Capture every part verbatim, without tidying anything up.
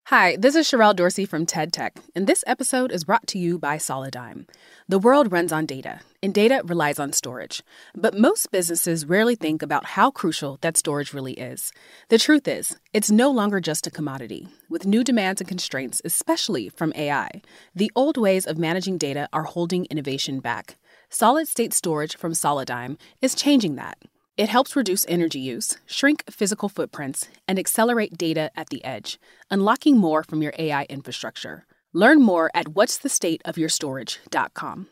Hi, this is Sherelle Dorsey from TED Tech, and this episode is brought to you by Solidigm. The world runs on data, and data relies on storage. But most businesses rarely think about how crucial that storage really is. The truth is, it's no longer just a commodity. With new demands and constraints, especially from A I, the old ways of managing data are holding innovation back. Solid-state storage from Solidigm is changing that. It helps reduce energy use, shrink physical footprints, and accelerate data at the edge, unlocking more from your A I infrastructure. Learn more at what's the state of your storage dot com.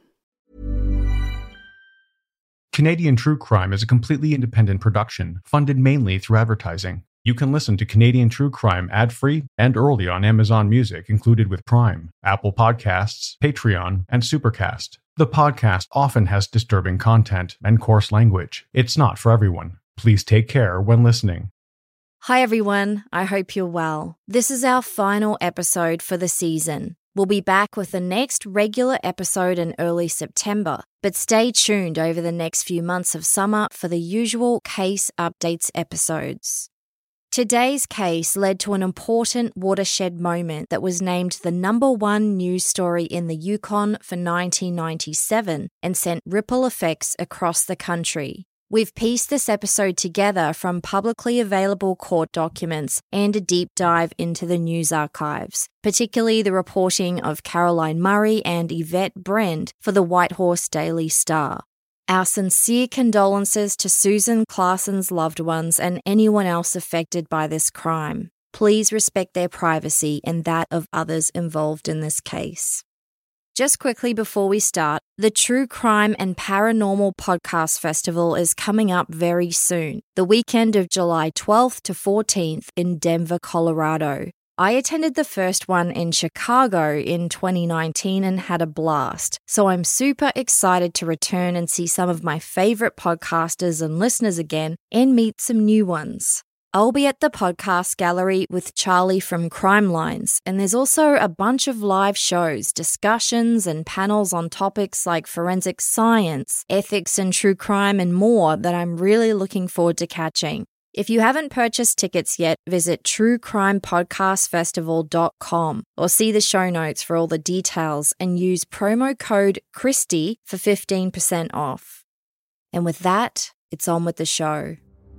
Canadian True Crime is a completely independent production, funded mainly through advertising. You can listen to Canadian True Crime ad-free and early on Amazon Music, included with Prime, Apple Podcasts, Patreon, and Supercast. The podcast often has disturbing content and coarse language. It's not for everyone. Please take care when listening. Hi everyone, I hope you're well. This is our final episode for the season. We'll be back with the next regular episode in early September, but stay tuned over the next few months of summer for the usual case updates episodes. Today's case led to an important watershed moment that was named the number one news story in the Yukon for nineteen ninety-seven and sent ripple effects across the country. We've pieced this episode together from publicly available court documents and a deep dive into the news archives, particularly the reporting of Caroline Murray and Yvette Brend for the Whitehorse Daily Star. Our sincere condolences to Susan Claasen's loved ones and anyone else affected by this crime. Please respect their privacy and that of others involved in this case. Just quickly before we start, the True Crime and Paranormal Podcast Festival is coming up very soon, the weekend of July twelfth to fourteenth in Denver, Colorado. I attended the first one in Chicago in twenty nineteen and had a blast, so I'm super excited to return and see some of my favorite podcasters and listeners again and meet some new ones. I'll be at the podcast gallery with Charlie from Crime Lines, and there's also a bunch of live shows, discussions, and panels on topics like forensic science, ethics and true crime, and more that I'm really looking forward to catching. If you haven't purchased tickets yet, visit true crime podcast festival dot com or see the show notes for all the details and use promo code Christy for fifteen percent off. And with that, it's on with the show.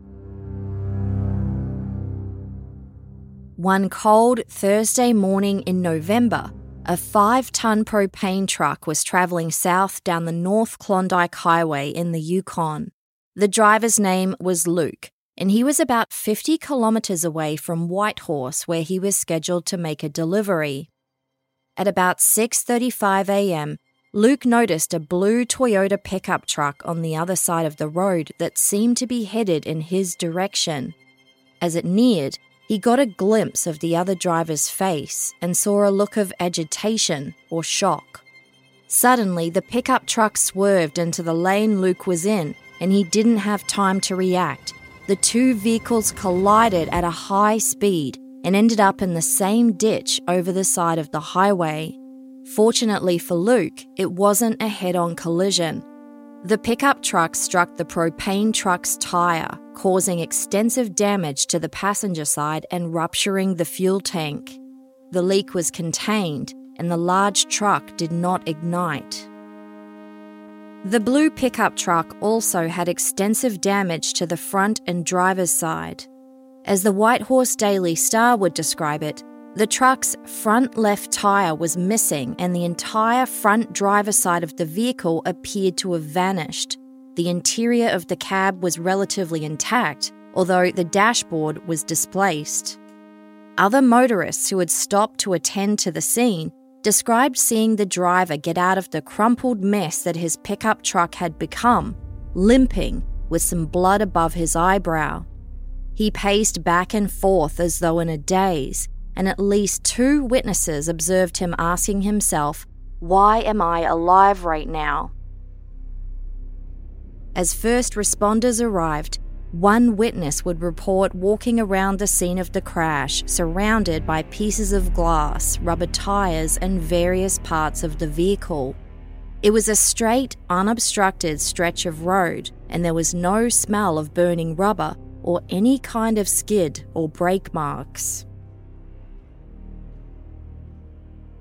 One cold Thursday morning in November, a five-ton propane truck was traveling south down the North Klondike Highway in the Yukon. The driver's name was Luke, and he was about fifty kilometers away from Whitehorse, where he was scheduled to make a delivery. At about six thirty-five a.m., Luke noticed a blue Toyota pickup truck on the other side of the road that seemed to be headed in his direction. As it neared, he got a glimpse of the other driver's face and saw a look of agitation or shock. Suddenly, the pickup truck swerved into the lane Luke was in, and he didn't have time to react. The two vehicles collided at a high speed and ended up in the same ditch over the side of the highway. Fortunately for Luke, it wasn't a head-on collision. The pickup truck struck the propane truck's tire, causing extensive damage to the passenger side and rupturing the fuel tank. The leak was contained, and the large truck did not ignite. The blue pickup truck also had extensive damage to the front and driver's side. As the Whitehorse Daily Star would describe it, the truck's front left tire was missing and the entire front driver's side of the vehicle appeared to have vanished. The interior of the cab was relatively intact, although the dashboard was displaced. Other motorists who had stopped to attend to the scene described seeing the driver get out of the crumpled mess that his pickup truck had become, limping with some blood above his eyebrow. He paced back and forth as though in a daze, and at least two witnesses observed him asking himself, "Why am I alive right now?" As first responders arrived, one witness would report walking around the scene of the crash, surrounded by pieces of glass, rubber tires, and various parts of the vehicle. It was a straight, unobstructed stretch of road, and there was no smell of burning rubber or any kind of skid or brake marks.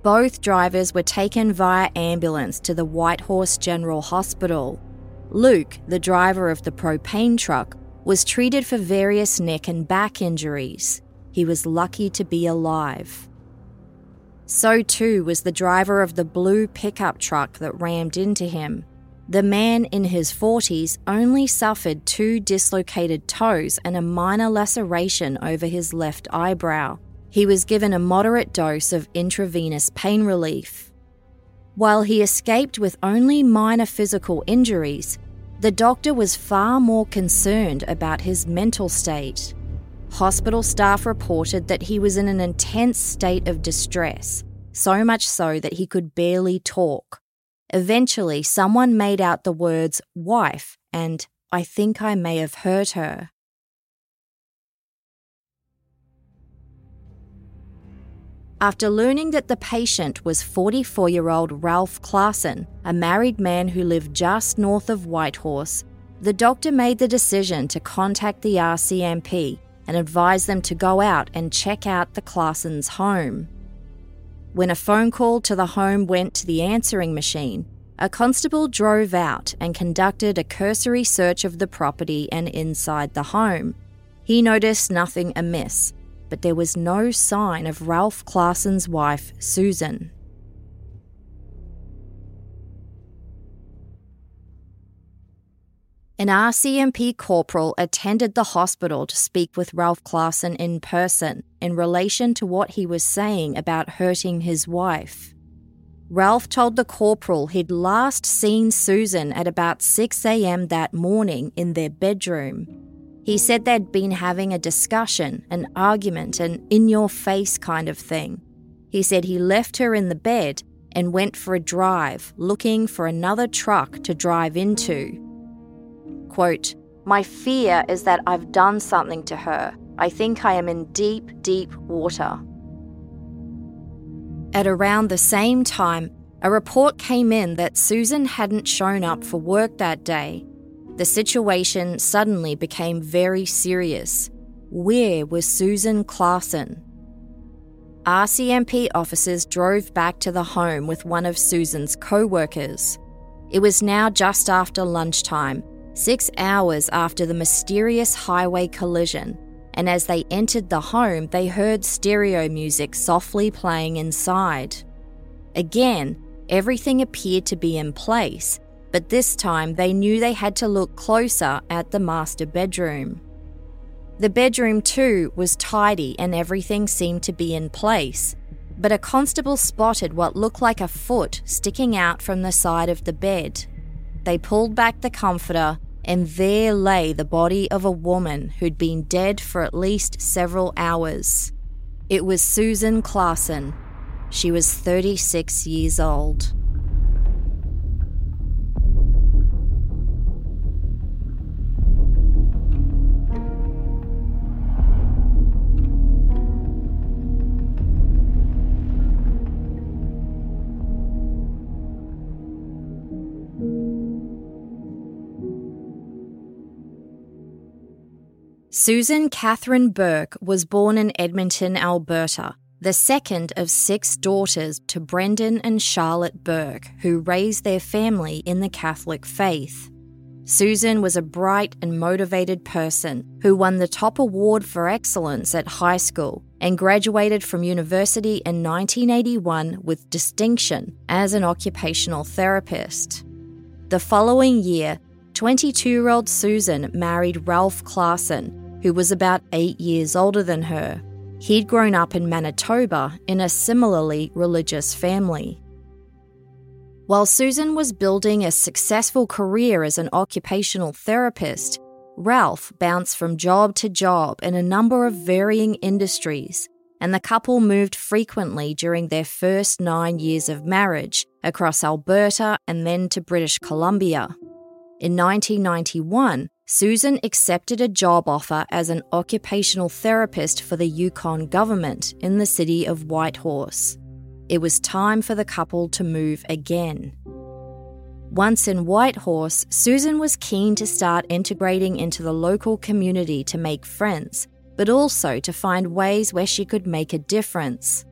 Both drivers were taken via ambulance to the Whitehorse General Hospital. Luke, the driver of the propane truck, was treated for various neck and back injuries. He was lucky to be alive. So too was the driver of the blue pickup truck that rammed into him. The man in his forties only suffered two dislocated toes and a minor laceration over his left eyebrow. He was given a moderate dose of intravenous pain relief. While he escaped with only minor physical injuries, the doctor was far more concerned about his mental state. Hospital staff reported that he was in an intense state of distress, so much so that he could barely talk. Eventually, someone made out the words "wife" and "I think I may have hurt her." After learning that the patient was forty-four-year-old Ralph Klassen, a married man who lived just north of Whitehorse, the doctor made the decision to contact the R C M P and advise them to go out and check out the Klassens' home. When a phone call to the home went to the answering machine, a constable drove out and conducted a cursory search of the property and inside the home. He noticed nothing amiss, but there was no sign of Ralph Klassen's wife, Susan. An R C M P corporal attended the hospital to speak with Ralph Klassen in person in relation to what he was saying about hurting his wife. Ralph told the corporal he'd last seen Susan at about six a.m. that morning in their bedroom. He said they'd been having a discussion, an argument, an in-your-face kind of thing. He said he left her in the bed and went for a drive, looking for another truck to drive into. Quote, "My fear is that I've done something to her. I think I am in deep, deep water." At around the same time, a report came in that Susan hadn't shown up for work that day. The situation suddenly became very serious. Where was Susan Klassen? R C M P officers drove back to the home with one of Susan's co-workers. It was now just after lunchtime, six hours after the mysterious highway collision, and as they entered the home, they heard stereo music softly playing inside. Again, everything appeared to be in place, but this time they knew they had to look closer at the master bedroom. The bedroom too was tidy and everything seemed to be in place, but a constable spotted what looked like a foot sticking out from the side of the bed. They pulled back the comforter, and there lay the body of a woman who'd been dead for at least several hours. It was Susan Klassen. She was thirty-six years old. Susan Catherine Burke was born in Edmonton, Alberta, the second of six daughters to Brendan and Charlotte Burke, who raised their family in the Catholic faith. Susan was a bright and motivated person who won the top award for excellence at high school and graduated from university in nineteen eighty-one with distinction as an occupational therapist. The following year, twenty-two-year-old Susan married Ralph Klassen, who was about eight years older than her. He'd grown up in Manitoba in a similarly religious family. While Susan was building a successful career as an occupational therapist, Ralph bounced from job to job in a number of varying industries, and the couple moved frequently during their first nine years of marriage across Alberta and then to British Columbia. In nineteen ninety-one, Susan accepted a job offer as an occupational therapist for the Yukon government in the city of Whitehorse. It was time for the couple to move again. Once in Whitehorse, Susan was keen to start integrating into the local community to make friends, but also to find ways where she could make a difference.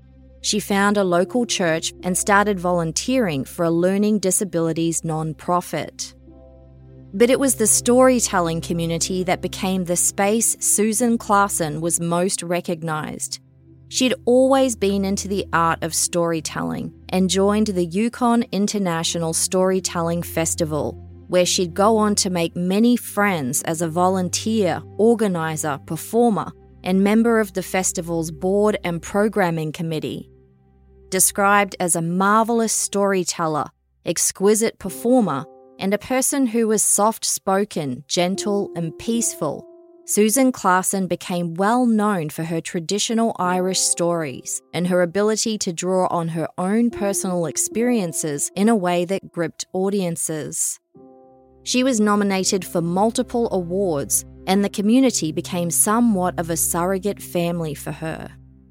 she found a local church and started volunteering for a learning disabilities non-profit. But it was the storytelling community that became the space Susan Klassen was most recognised. She'd always been into the art of storytelling and joined the Yukon International Storytelling Festival, where she'd go on to make many friends as a volunteer, organiser, performer, and member of the festival's board and programming committee. Described as a marvellous storyteller, exquisite performer, and a person who was soft-spoken, gentle, and peaceful, Susan Klassen became well known for her traditional Irish stories and her ability to draw on her own personal experiences in a way that gripped audiences. She was nominated for multiple awards, and the community became somewhat of a surrogate family for her.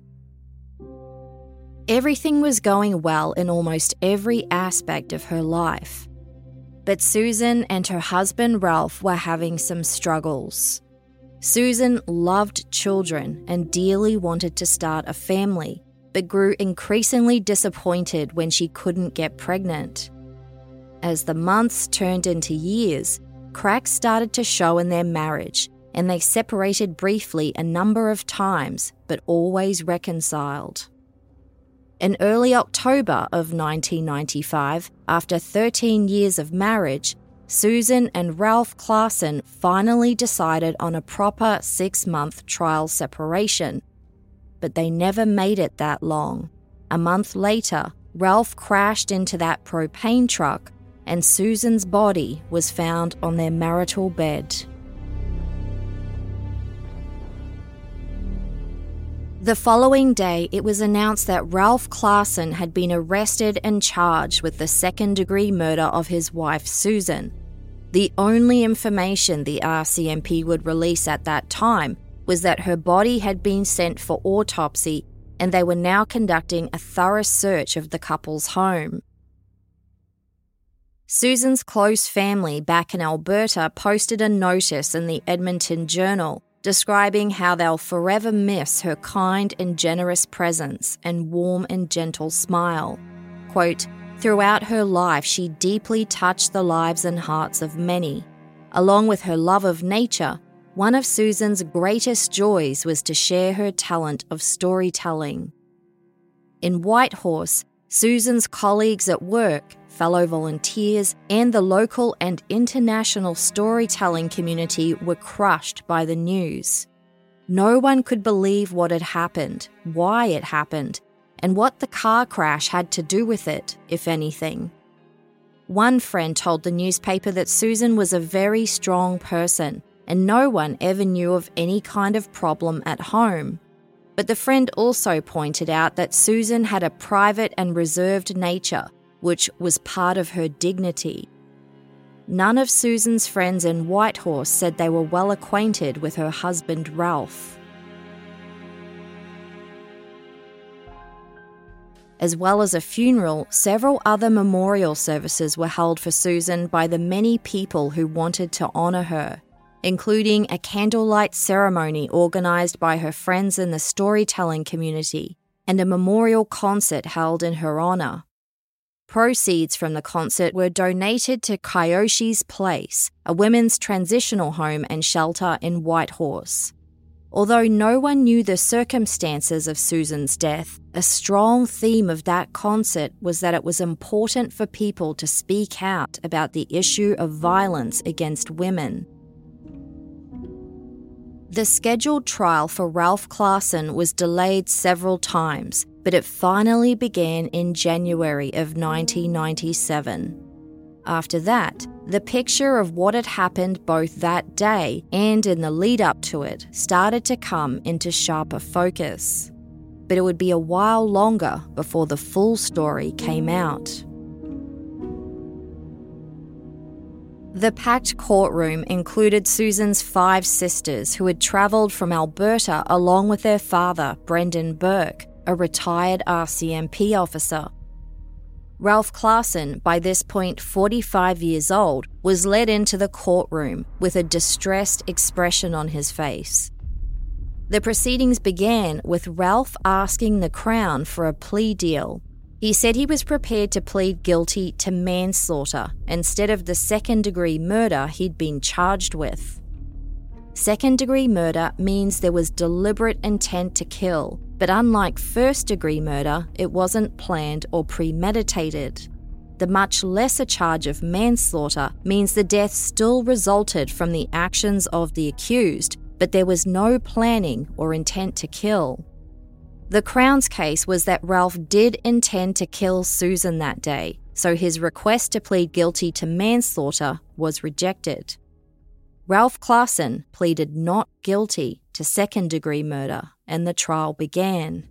Everything was going well in almost every aspect of her life. But Susan and her husband Ralph were having some struggles. Susan loved children and dearly wanted to start a family, but grew increasingly disappointed when she couldn't get pregnant. As the months turned into years, cracks started to show in their marriage, and they separated briefly a number of times, but always reconciled. In early October of nineteen ninety-five, after thirteen years of marriage, Susan and Ralph Klassen finally decided on a proper six-month trial separation. But they never made it that long. A month later, Ralph crashed into that propane truck, and Susan's body was found on their marital bed. The following day, it was announced that Ralph Klassen had been arrested and charged with the second-degree murder of his wife, Susan. The only information the R C M P would release at that time was that her body had been sent for autopsy, and they were now conducting a thorough search of the couple's home. Susan's close family back in Alberta posted a notice in the Edmonton Journal describing how they'll forever miss her kind and generous presence and warm and gentle smile. Quote, "Throughout her life, she deeply touched the lives and hearts of many. Along with her love of nature, one of Susan's greatest joys was to share her talent of storytelling." In Whitehorse, Susan's colleagues at work, fellow volunteers, and the local and international storytelling community were crushed by the news. No one could believe what had happened, why it happened, and what the car crash had to do with it, if anything. One friend told the newspaper that Susan was a very strong person, and no one ever knew of any kind of problem at home. But the friend also pointed out that Susan had a private and reserved nature, which was part of her dignity. None of Susan's friends in Whitehorse said they were well acquainted with her husband Ralph. As well as a funeral, several other memorial services were held for Susan by the many people who wanted to honour her, including a candlelight ceremony organised by her friends in the storytelling community and a memorial concert held in her honour. Proceeds from the concert were donated to Kyoshi's Place, a women's transitional home and shelter in Whitehorse. Although no one knew the circumstances of Susan's death, a strong theme of that concert was that it was important for people to speak out about the issue of violence against women. The scheduled trial for Ralph Klassen was delayed several times, but it finally began in January of nineteen ninety-seven. After that, the picture of what had happened both that day and in the lead-up to it started to come into sharper focus. But it would be a while longer before the full story came out. The packed courtroom included Susan's five sisters who had travelled from Alberta along with their father, Brendan Burke, a retired R C M P officer. Ralph Klassen, by this point forty-five years old, was led into the courtroom with a distressed expression on his face. The proceedings began with Ralph asking the Crown for a plea deal. He said he was prepared to plead guilty to manslaughter instead of the second-degree murder he'd been charged with. Second-degree murder means there was deliberate intent to kill, but unlike first-degree murder, it wasn't planned or premeditated. The much lesser charge of manslaughter means the death still resulted from the actions of the accused, but there was no planning or intent to kill. The Crown's case was that Ralph did intend to kill Susan that day, so his request to plead guilty to manslaughter was rejected. Ralph Klassen pleaded not guilty to second-degree murder, and the trial began.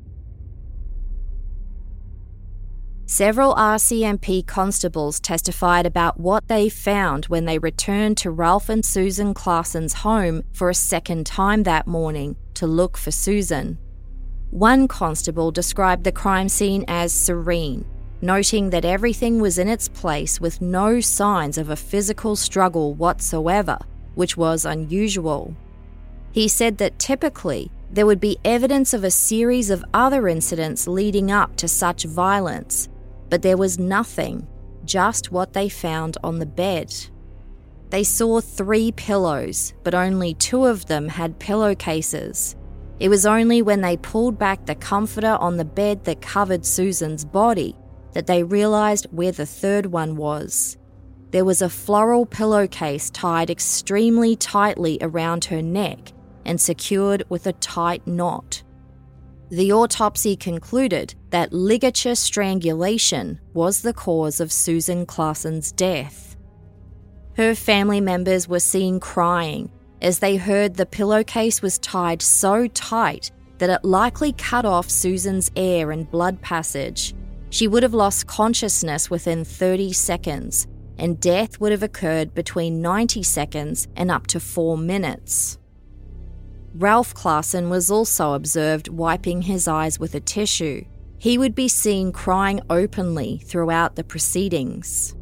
Several R C M P constables testified about what they found when they returned to Ralph and Susan Klassen's home for a second time that morning to look for Susan. One constable described the crime scene as serene, noting that everything was in its place with no signs of a physical struggle whatsoever, which was unusual. He said that typically there would be evidence of a series of other incidents leading up to such violence, but there was nothing, just what they found on the bed. They saw three pillows, but only two of them had pillowcases. It was only when they pulled back the comforter on the bed that covered Susan's body that they realised where the third one was. There was a floral pillowcase tied extremely tightly around her neck and secured with a tight knot. The autopsy concluded that ligature strangulation was the cause of Susan Klassen's death. Her family members were seen crying as they heard the pillowcase was tied so tight that it likely cut off Susan's air and blood passage. She would have lost consciousness within thirty seconds, and death would have occurred between ninety seconds and up to four minutes. Ralph Klassen was also observed wiping his eyes with a tissue. He would be seen crying openly throughout the proceedings.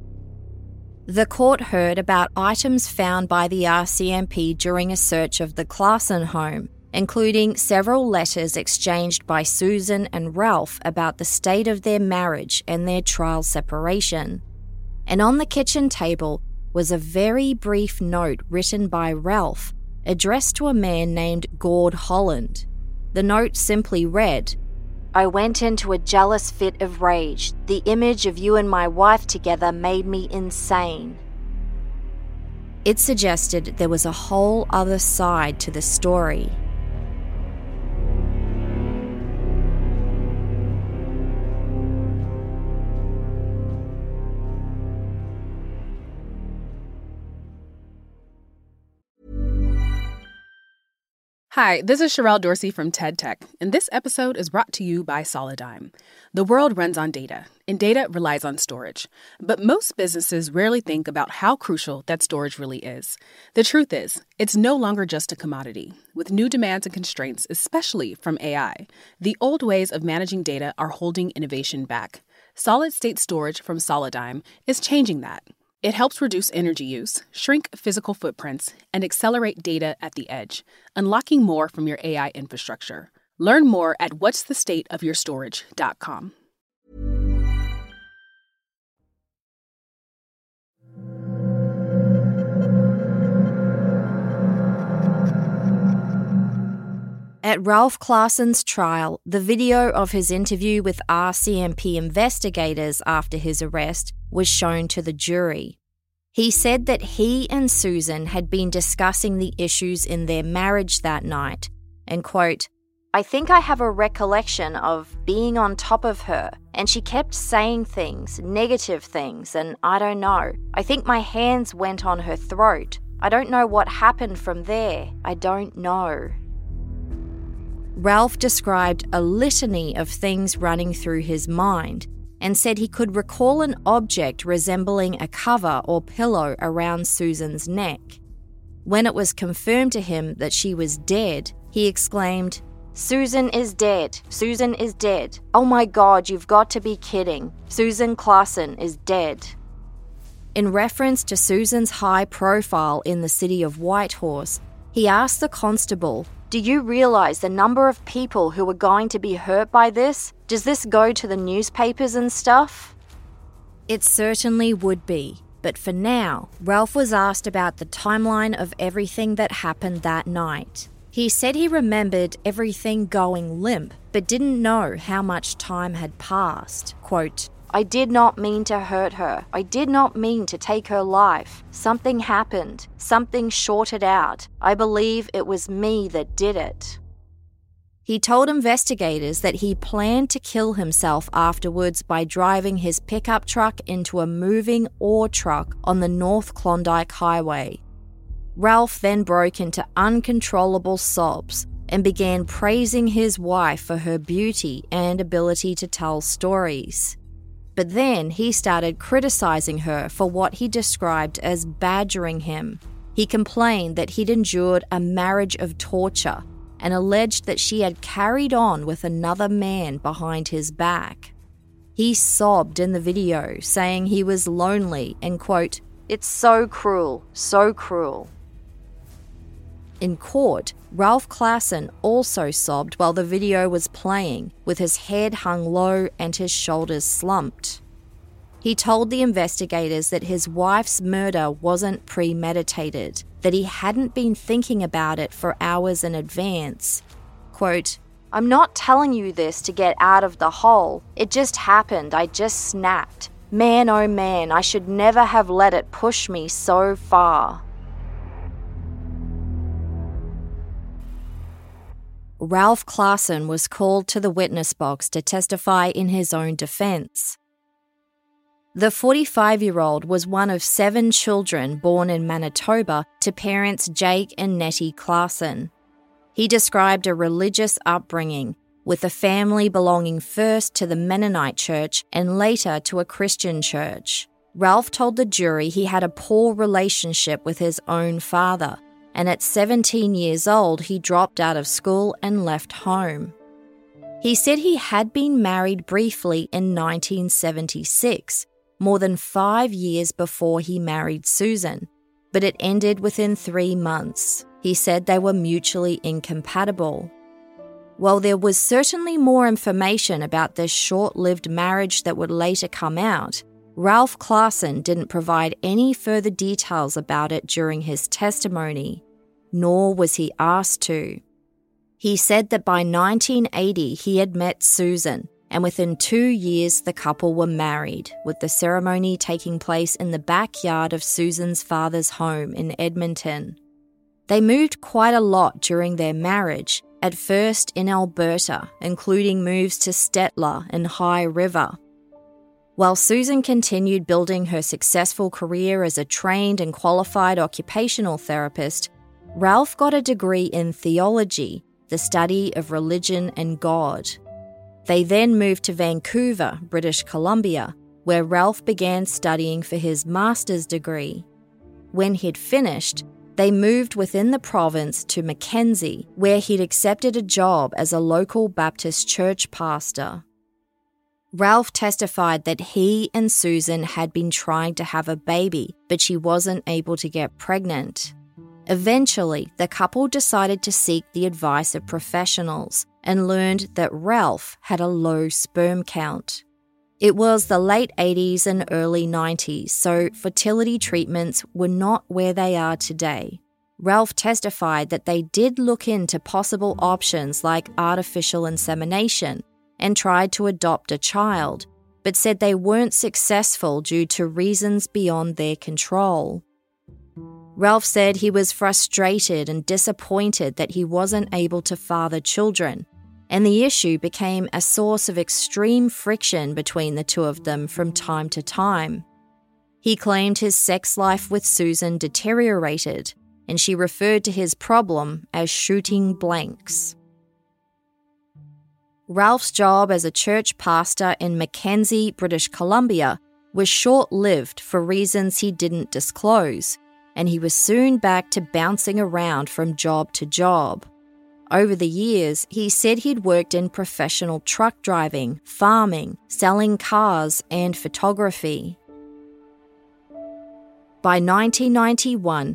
The court heard about items found by the R C M P during a search of the Klassen home, including several letters exchanged by Susan and Ralph about the state of their marriage and their trial separation. And on the kitchen table was a very brief note written by Ralph, addressed to a man named Gord Holland. The note simply read, "I went into a jealous fit of rage. The image of you and my wife together made me insane." It suggested there was a whole other side to the story. Hi, this is Sherelle Dorsey from TED Tech, and this episode is brought to you by Solidigm. The world runs on data, and data relies on storage. But most businesses rarely think about how crucial that storage really is. The truth is, it's no longer just a commodity. With new demands and constraints, especially from A I, the old ways of managing data are holding innovation back. Solid-state storage from Solidigm is changing that. It helps reduce energy use, shrink physical footprints, and accelerate data at the edge, unlocking more from your A I infrastructure. Learn more at whats the state of your storage dot com. At Ralph Klassen's trial, the video of his interview with R C M P investigators after his arrest was shown to the jury. He said that he and Susan had been discussing the issues in their marriage that night, and quote, "I think I have a recollection of being on top of her, and she kept saying things, negative things, and I don't know. I think my hands went on her throat. I don't know what happened from there. I don't know." Ralph described a litany of things running through his mind and said he could recall an object resembling a cover or pillow around Susan's neck. When it was confirmed to him that she was dead, he exclaimed, "Susan is dead. Susan is dead. Oh my God, you've got to be kidding. Susan Klassen is dead." In reference to Susan's high profile in the city of Whitehorse, he asked the constable, Do you realize the number of people who are going to be hurt by this? Does this go to the newspapers and stuff? It certainly would be. But for now, Ralph was asked about the timeline of everything that happened that night. He said he remembered everything going limp, but didn't know how much time had passed. Quote, "I did not mean to hurt her. I did not mean to take her life. Something happened. Something shorted out. I believe it was me that did it." He told investigators that he planned to kill himself afterwards by driving his pickup truck into a moving ore truck on the North Klondike Highway. Ralph then broke into uncontrollable sobs and began praising his wife for her beauty and ability to tell stories. But then he started criticizing her for what he described as badgering him. He complained that he'd endured a marriage of torture and alleged that she had carried on with another man behind his back. He sobbed in the video, saying he was lonely and, quote, "It's so cruel, so cruel." In court, Ralph Klassen also sobbed while the video was playing, with his head hung low and his shoulders slumped. He told the investigators that his wife's murder wasn't premeditated, that he hadn't been thinking about it for hours in advance. Quote, "I'm not telling you this to get out of the hole. It just happened. I just snapped. Man, oh man, I should never have let it push me so far." Ralph Klassen was called to the witness box to testify in his own defense. The forty-five-year-old was one of seven children born in Manitoba to parents Jake and Nettie Klassen. He described a religious upbringing, with the family belonging first to the Mennonite church and later to a Christian church. Ralph told the jury he had a poor relationship with his own father, and at seventeen years old he dropped out of school and left home. He said he had been married briefly in nineteen seventy-six, more than five years before he married Susan, but it ended within three months. He said they were mutually incompatible. While there was certainly more information about this short-lived marriage that would later come out, Ralph Klassen didn't provide any further details about it during his testimony, nor was he asked to. He said that by nineteen eighty he had met Susan, and within two years the couple were married, with the ceremony taking place in the backyard of Susan's father's home in Edmonton. They moved quite a lot during their marriage, at first in Alberta, including moves to Stettler and High River. While Susan continued building her successful career as a trained and qualified occupational therapist, Ralph got a degree in theology, the study of religion and God. They then moved to Vancouver, British Columbia, where Ralph began studying for his master's degree. When he'd finished, they moved within the province to Mackenzie, where he'd accepted a job as a local Baptist church pastor. Ralph testified that he and Susan had been trying to have a baby, but she wasn't able to get pregnant. Eventually, the couple decided to seek the advice of professionals and learned that Ralph had a low sperm count. It was the late eighties and early nineties, so fertility treatments were not where they are today. Ralph testified that they did look into possible options like artificial insemination and tried to adopt a child, but said they weren't successful due to reasons beyond their control. Ralph said he was frustrated and disappointed that he wasn't able to father children, and the issue became a source of extreme friction between the two of them from time to time. He claimed his sex life with Susan deteriorated, and she referred to his problem as shooting blanks. Ralph's job as a church pastor in Mackenzie, British Columbia, was short-lived for reasons he didn't disclose, and he was soon back to bouncing around from job to job. Over the years, he said he'd worked in professional truck driving, farming, selling cars, and photography. By nineteen ninety-one,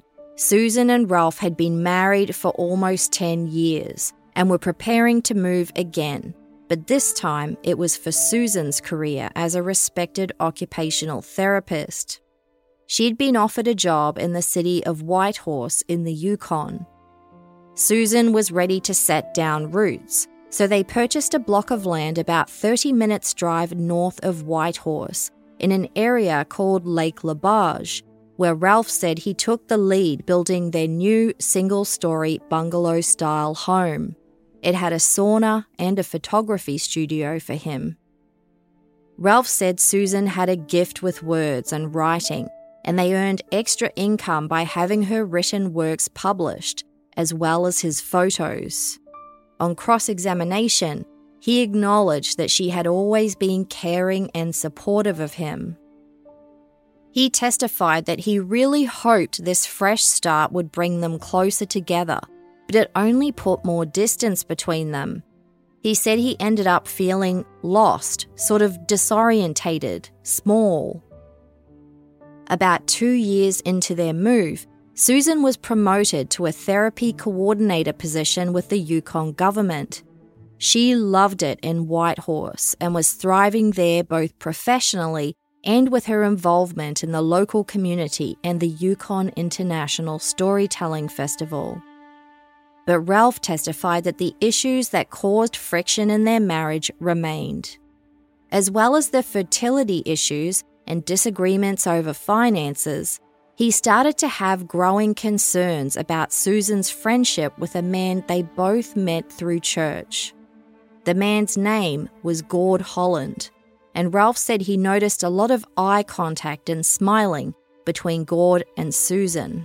Susan and Ralph had been married for almost ten years and were preparing to move again, but this time it was for Susan's career as a respected occupational therapist. She'd been offered a job in the city of Whitehorse in the Yukon. Susan was ready to set down roots, so they purchased a block of land about thirty minutes drive north of Whitehorse in an area called Lake Labage, where Ralph said he took the lead building their new single-story bungalow-style home. It had a sauna and a photography studio for him. Ralph said Susan had a gift with words and writing, and they earned extra income by having her written works published, as well as his photos. On cross-examination, he acknowledged that she had always been caring and supportive of him. He testified that he really hoped this fresh start would bring them closer together, but it only put more distance between them. He said he ended up feeling lost, sort of disorientated, small. About two years into their move, Susan was promoted to a therapy coordinator position with the Yukon government. She loved it in Whitehorse and was thriving there both professionally and with her involvement in the local community and the Yukon International Storytelling Festival. But Ralph testified that the issues that caused friction in their marriage remained. As well as the fertility issues and disagreements over finances, he started to have growing concerns about Susan's friendship with a man they both met through church. The man's name was Gord Holland, and Ralph said he noticed a lot of eye contact and smiling between Gord and Susan.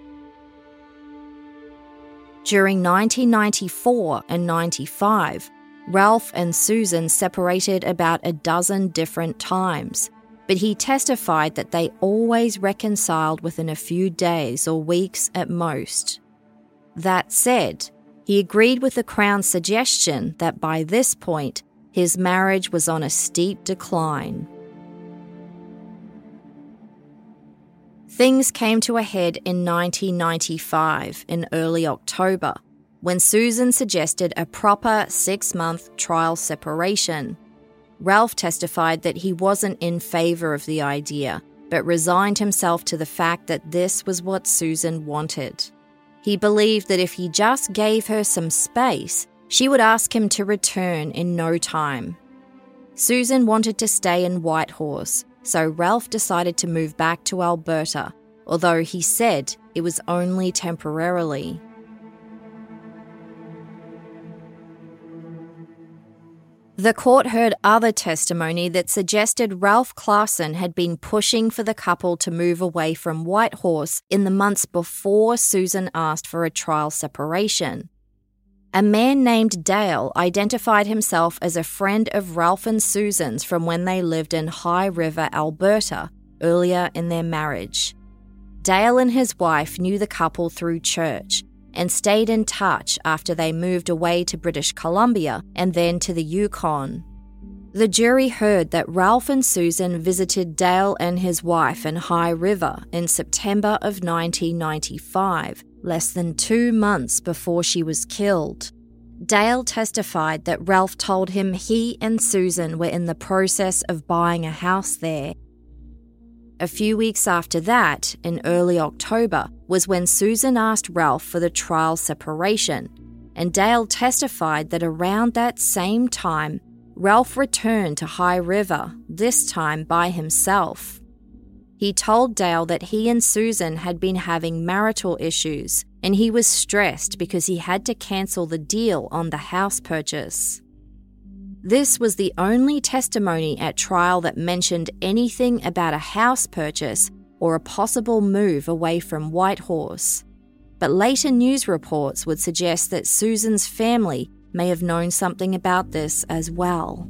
During nineteen ninety-four and ninety-five, Ralph and Susan separated about a dozen different times, but he testified that they always reconciled within a few days or weeks at most. That said, he agreed with the Crown's suggestion that by this point, his marriage was on a steep decline. Things came to a head in nineteen ninety-five, in early October, when Susan suggested a proper six-month trial separation. Ralph testified that he wasn't in favour of the idea, but resigned himself to the fact that this was what Susan wanted. He believed that if he just gave her some space, she would ask him to return in no time. Susan wanted to stay in Whitehorse, so Ralph decided to move back to Alberta, although he said it was only temporarily. The court heard other testimony that suggested Ralph Claassen had been pushing for the couple to move away from Whitehorse in the months before Susan asked for a trial separation. A man named Dale identified himself as a friend of Ralph and Susan's from when they lived in High River, Alberta, earlier in their marriage. Dale and his wife knew the couple through church and stayed in touch after they moved away to British Columbia and then to the Yukon. The jury heard that Ralph and Susan visited Dale and his wife in High River in September of nineteen ninety-five, less than two months before she was killed. Dale testified that Ralph told him he and Susan were in the process of buying a house there. A few weeks after that, in early October, was when Susan asked Ralph for the trial separation, and Dale testified that around that same time, Ralph returned to High River, this time by himself. He told Dale that he and Susan had been having marital issues, and he was stressed because he had to cancel the deal on the house purchase. This was the only testimony at trial that mentioned anything about a house purchase or a possible move away from Whitehorse. But later news reports would suggest that Susan's family may have known something about this as well.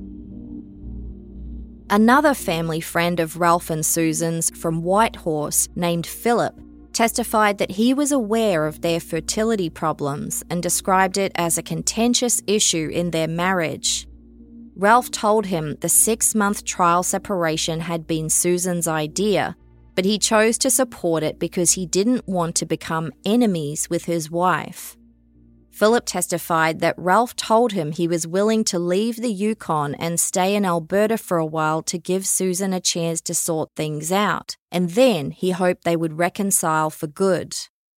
Another family friend of Ralph and Susan's from Whitehorse, named Philip, testified that he was aware of their fertility problems and described it as a contentious issue in their marriage. Ralph told him the six-month trial separation had been Susan's idea, but he chose to support it because he didn't want to become enemies with his wife. Philip testified that Ralph told him he was willing to leave the Yukon and stay in Alberta for a while to give Susan a chance to sort things out, and then he hoped they would reconcile for good.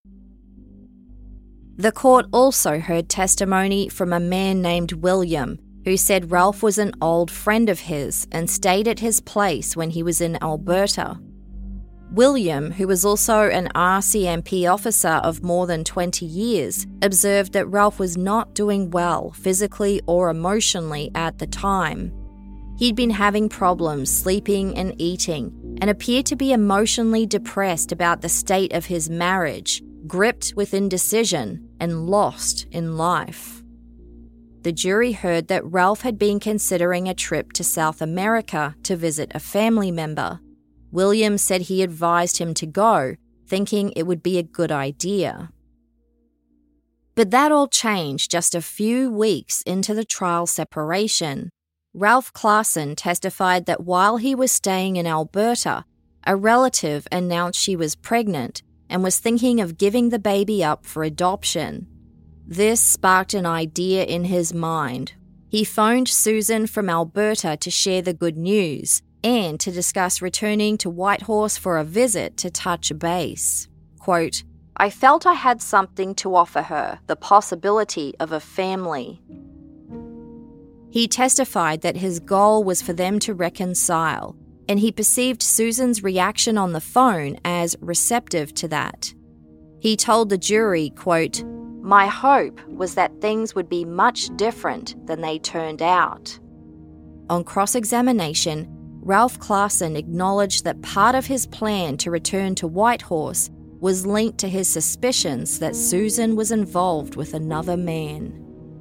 The court also heard testimony from a man named William, who said Ralph was an old friend of his and stayed at his place when he was in Alberta. William, who was also an R C M P officer of more than twenty years, observed that Ralph was not doing well physically or emotionally at the time. He'd been having problems sleeping and eating and appeared to be emotionally depressed about the state of his marriage, gripped with indecision and lost in life. The jury heard that Ralph had been considering a trip to South America to visit a family member. William said he advised him to go, thinking it would be a good idea. But that all changed just a few weeks into the trial separation. Ralph Klassen testified that while he was staying in Alberta, a relative announced she was pregnant and was thinking of giving the baby up for adoption. This sparked an idea in his mind. He phoned Susan from Alberta to share the good news and to discuss returning to Whitehorse for a visit to touch base. Quote, "I felt I had something to offer her, the possibility of a family." He testified that his goal was for them to reconcile, and he perceived Susan's reaction on the phone as receptive to that. He told the jury, quote, "My hope was that things would be much different than they turned out." On cross-examination, Ralph Klassen acknowledged that part of his plan to return to Whitehorse was linked to his suspicions that Susan was involved with another man.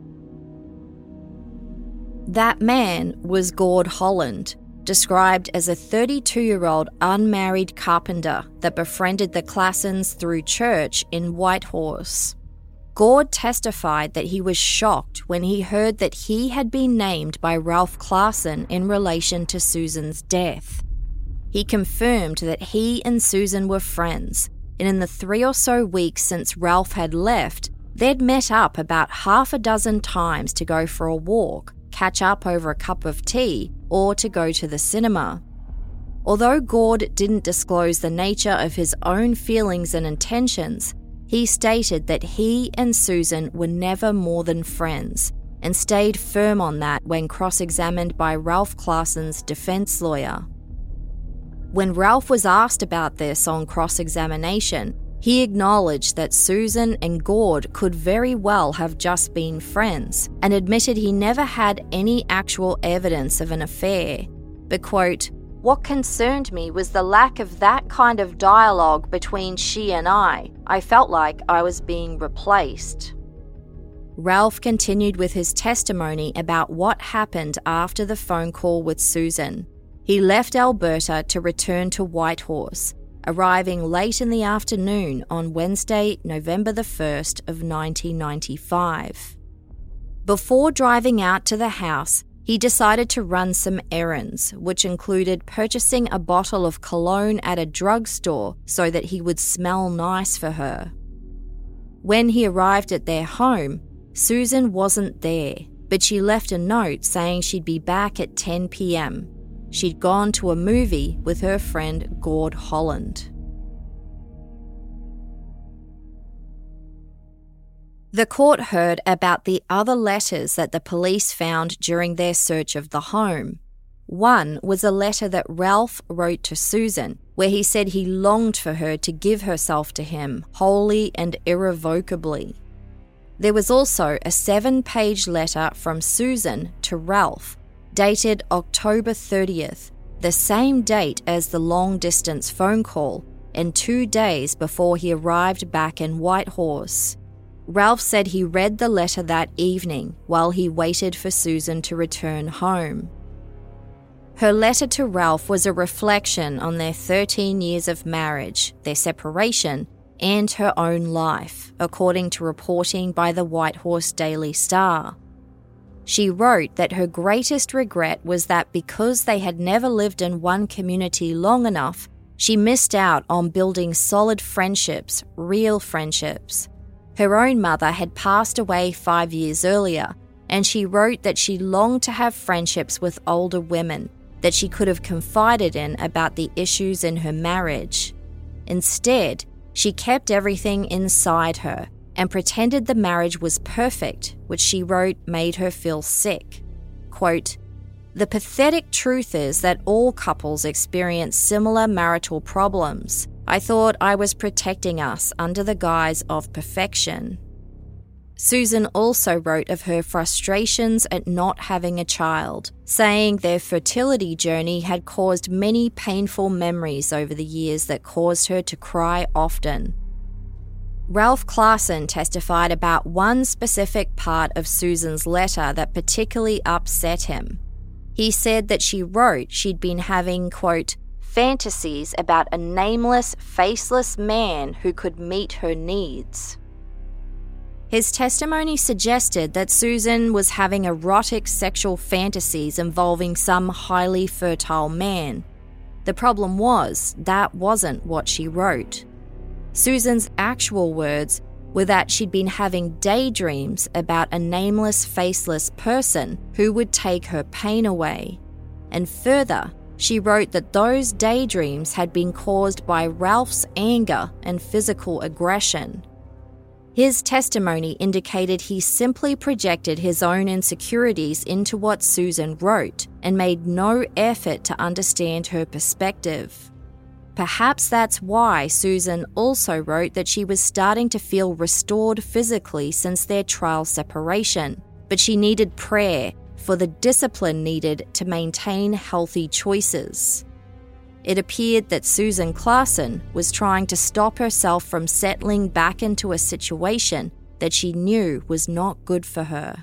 That man was Gord Holland, described as a thirty-two-year-old unmarried carpenter that befriended the Klassens through church in Whitehorse. Gord testified that he was shocked when he heard that he had been named by Ralph Klassen in relation to Susan's death. He confirmed that he and Susan were friends, and in the three or so weeks since Ralph had left, they'd met up about half a dozen times to go for a walk, catch up over a cup of tea, or to go to the cinema. Although Gord didn't disclose the nature of his own feelings and intentions, he stated that he and Susan were never more than friends, and stayed firm on that when cross-examined by Ralph Klassen's defense lawyer. When Ralph was asked about this on cross-examination, he acknowledged that Susan and Gord could very well have just been friends, and admitted he never had any actual evidence of an affair. But, quote, "What concerned me was the lack of that kind of dialogue between she and I. I felt like I was being replaced." Ralph continued with his testimony about what happened after the phone call with Susan. He left Alberta to return to Whitehorse, arriving late in the afternoon on Wednesday, November the first of nineteen ninety-five. Before driving out to the house, he decided to run some errands, which included purchasing a bottle of cologne at a drugstore so that he would smell nice for her. When he arrived at their home, Susan wasn't there, but she left a note saying she'd be back at ten p.m. She'd gone to a movie with her friend Gord Holland. The court heard about the other letters that the police found during their search of the home. One was a letter that Ralph wrote to Susan, where he said he longed for her to give herself to him wholly and irrevocably. There was also a seven-page letter from Susan to Ralph, dated October thirtieth, the same date as the long-distance phone call, and two days before he arrived back in Whitehorse. Ralph said he read the letter that evening while he waited for Susan to return home. Her letter to Ralph was a reflection on their thirteen years of marriage, their separation, and her own life, according to reporting by the Whitehorse Daily Star. She wrote that her greatest regret was that because they had never lived in one community long enough, she missed out on building solid friendships, real friendships. Her own mother had passed away five years earlier, and she wrote that she longed to have friendships with older women that she could have confided in about the issues in her marriage. Instead, she kept everything inside her and pretended the marriage was perfect, which she wrote made her feel sick. Quote, "The pathetic truth is that all couples experience similar marital problems. I thought I was protecting us under the guise of perfection." Susan also wrote of her frustrations at not having a child, saying their fertility journey had caused many painful memories over the years that caused her to cry often. Ralph Clarson testified about one specific part of Susan's letter that particularly upset him. He said that she wrote she'd been having, quote, "fantasies about a nameless, faceless man who could meet her needs." His testimony suggested that Susan was having erotic sexual fantasies involving some highly fertile man. The problem was, that wasn't what she wrote. Susan's actual words were that she'd been having daydreams about a nameless, faceless person who would take her pain away. And further, she wrote that those daydreams had been caused by Ralph's anger and physical aggression. His testimony indicated he simply projected his own insecurities into what Susan wrote and made no effort to understand her perspective. Perhaps that's why Susan also wrote that she was starting to feel restored physically since their trial separation, but she needed prayer for the discipline needed to maintain healthy choices. It appeared that Susan Clarson was trying to stop herself from settling back into a situation that she knew was not good for her.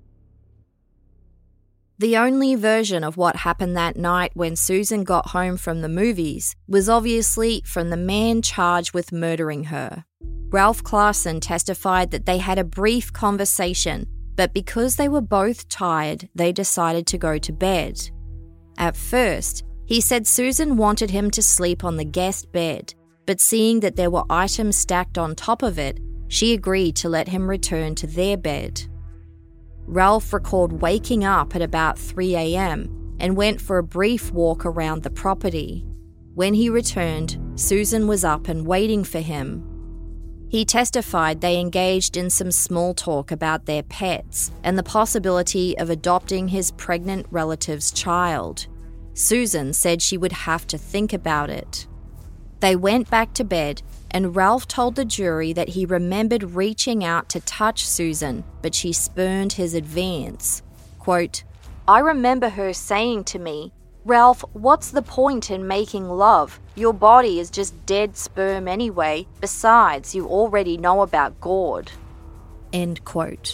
The only version of what happened that night when Susan got home from the movies was obviously from the man charged with murdering her. Ralph Clarson testified that they had a brief conversation, but because they were both tired, they decided to go to bed. At first, he said Susan wanted him to sleep on the guest bed, but seeing that there were items stacked on top of it, she agreed to let him return to their bed. Ralph recalled waking up at about three a.m. and went for a brief walk around the property. When he returned, Susan was up and waiting for him. He testified they engaged in some small talk about their pets and the possibility of adopting his pregnant relative's child. Susan said she would have to think about it. They went back to bed, and Ralph told the jury that he remembered reaching out to touch Susan, but she spurned his advance. Quote, "I remember her saying to me, 'Ralph, what's the point in making love? Your body is just dead sperm anyway. Besides, you already know about Gord.'" End quote.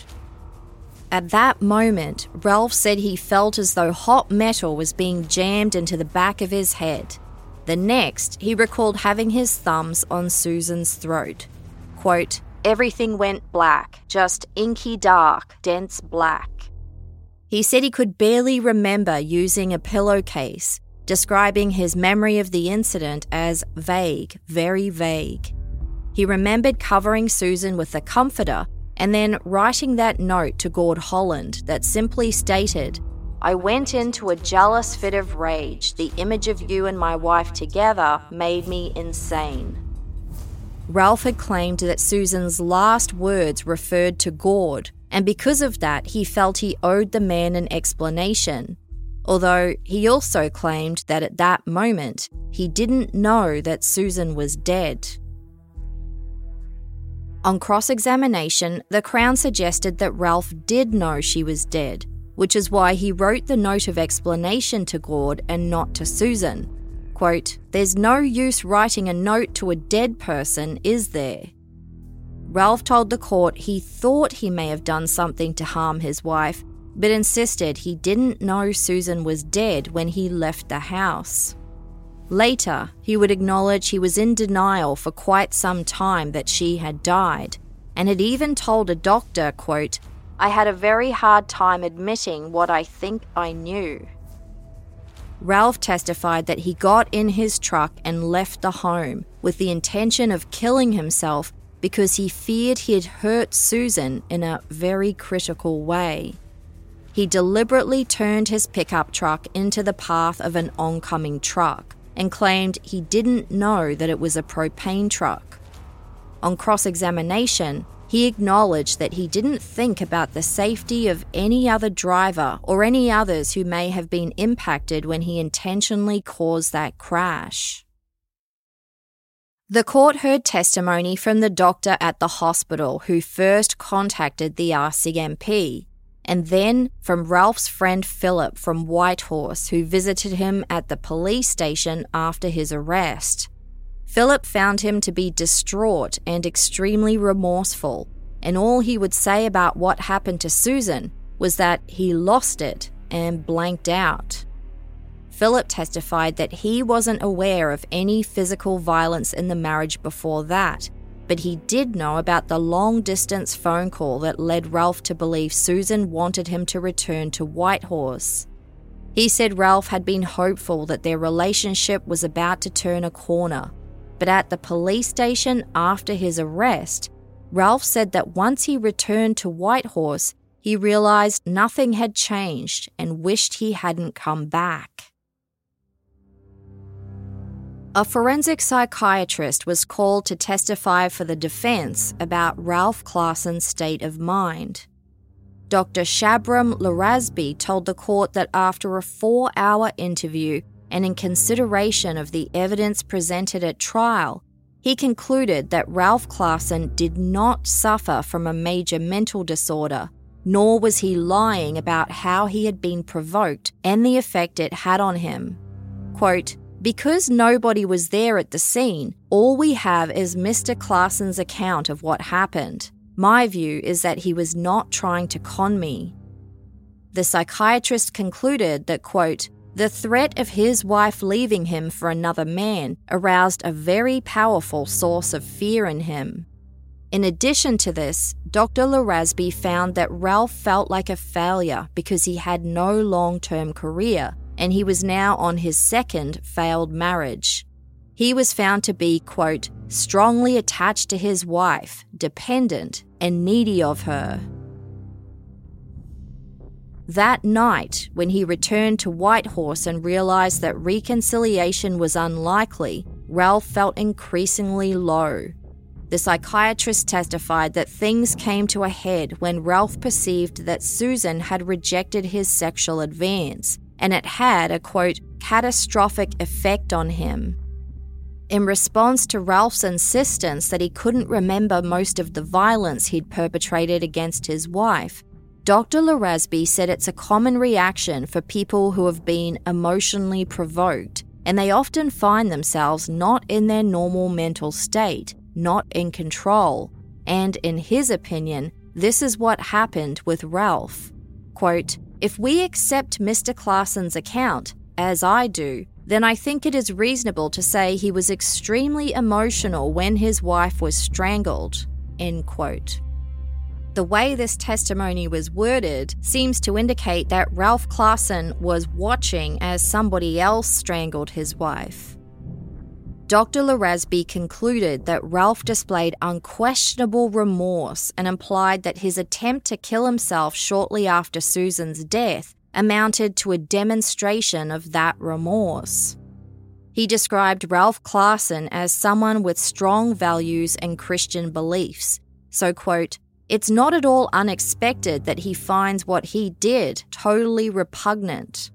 At that moment, Ralph said he felt as though hot metal was being jammed into the back of his head. The next, he recalled having his thumbs on Susan's throat. Quote, "Everything went black, just inky dark, dense black." He said he could barely remember using a pillowcase, describing his memory of the incident as vague, very vague. He remembered covering Susan with a comforter and then writing that note to Gord Holland that simply stated, "I went into a jealous fit of rage. The image of you and my wife together made me insane." Ralph had claimed that Susan's last words referred to Gord, and because of that, he felt he owed the man an explanation. Although he also claimed that at that moment, he didn't know that Susan was dead. On cross-examination, the Crown suggested that Ralph did know she was dead, which is why he wrote the note of explanation to Gord and not to Susan. Quote, "There's no use writing a note to a dead person, is there?" Ralph told the court he thought he may have done something to harm his wife, but insisted he didn't know Susan was dead when he left the house. Later, he would acknowledge he was in denial for quite some time that she had died, and had even told a doctor, quote, "I had a very hard time admitting what I think I knew." Ralph testified that he got in his truck and left the home with the intention of killing himself because he feared he'd hurt Susan in a very critical way. He deliberately turned his pickup truck into the path of an oncoming truck and claimed he didn't know that it was a propane truck. On cross-examination, he acknowledged that he didn't think about the safety of any other driver or any others who may have been impacted when he intentionally caused that crash. The court heard testimony from the doctor at the hospital who first contacted the R C M P, and then from Ralph's friend Philip from Whitehorse, who visited him at the police station after his arrest. Philip found him to be distraught and extremely remorseful, and all he would say about what happened to Susan was that he lost it and blanked out. Philip testified that he wasn't aware of any physical violence in the marriage before that, but he did know about the long-distance phone call that led Ralph to believe Susan wanted him to return to Whitehorse. He said Ralph had been hopeful that their relationship was about to turn a corner, but at the police station after his arrest, Ralph said that once he returned to Whitehorse, he realized nothing had changed and wished he hadn't come back. A forensic psychiatrist was called to testify for the defense about Ralph Klarson's state of mind. Doctor Shabram Larasby told the court that after a four-hour interview and in consideration of the evidence presented at trial, he concluded that Ralph Klarson did not suffer from a major mental disorder, nor was he lying about how he had been provoked and the effect it had on him. Quote, "Because nobody was there at the scene, all we have is Mister Klarson's account of what happened. My view is that he was not trying to con me." The psychiatrist concluded that, quote, "The threat of his wife leaving him for another man aroused a very powerful source of fear in him." In addition to this, Doctor Larasby found that Ralph felt like a failure because he had no long-term career, and he was now on his second failed marriage. He was found to be, quote, "strongly attached to his wife, dependent, and needy of her." That night, when he returned to Whitehorse and realized that reconciliation was unlikely, Ralph felt increasingly low. The psychiatrist testified that things came to a head when Ralph perceived that Susan had rejected his sexual advance, and it had a, quote, "catastrophic effect on him." In response to Ralph's insistence that he couldn't remember most of the violence he'd perpetrated against his wife, Doctor Larasby said it's a common reaction for people who have been emotionally provoked, and they often find themselves not in their normal mental state, not in control, and in his opinion, this is what happened with Ralph. Quote, "If we accept Mister Klarson's account, as I do, then I think it is reasonable to say he was extremely emotional when his wife was strangled." End quote. The way this testimony was worded seems to indicate that Ralph Klarson was watching as somebody else strangled his wife. Doctor Larasby concluded that Ralph displayed unquestionable remorse and implied that his attempt to kill himself shortly after Susan's death amounted to a demonstration of that remorse. He described Ralph Klarson as someone with strong values and Christian beliefs, so, quote, "It's not at all unexpected that he finds what he did totally repugnant."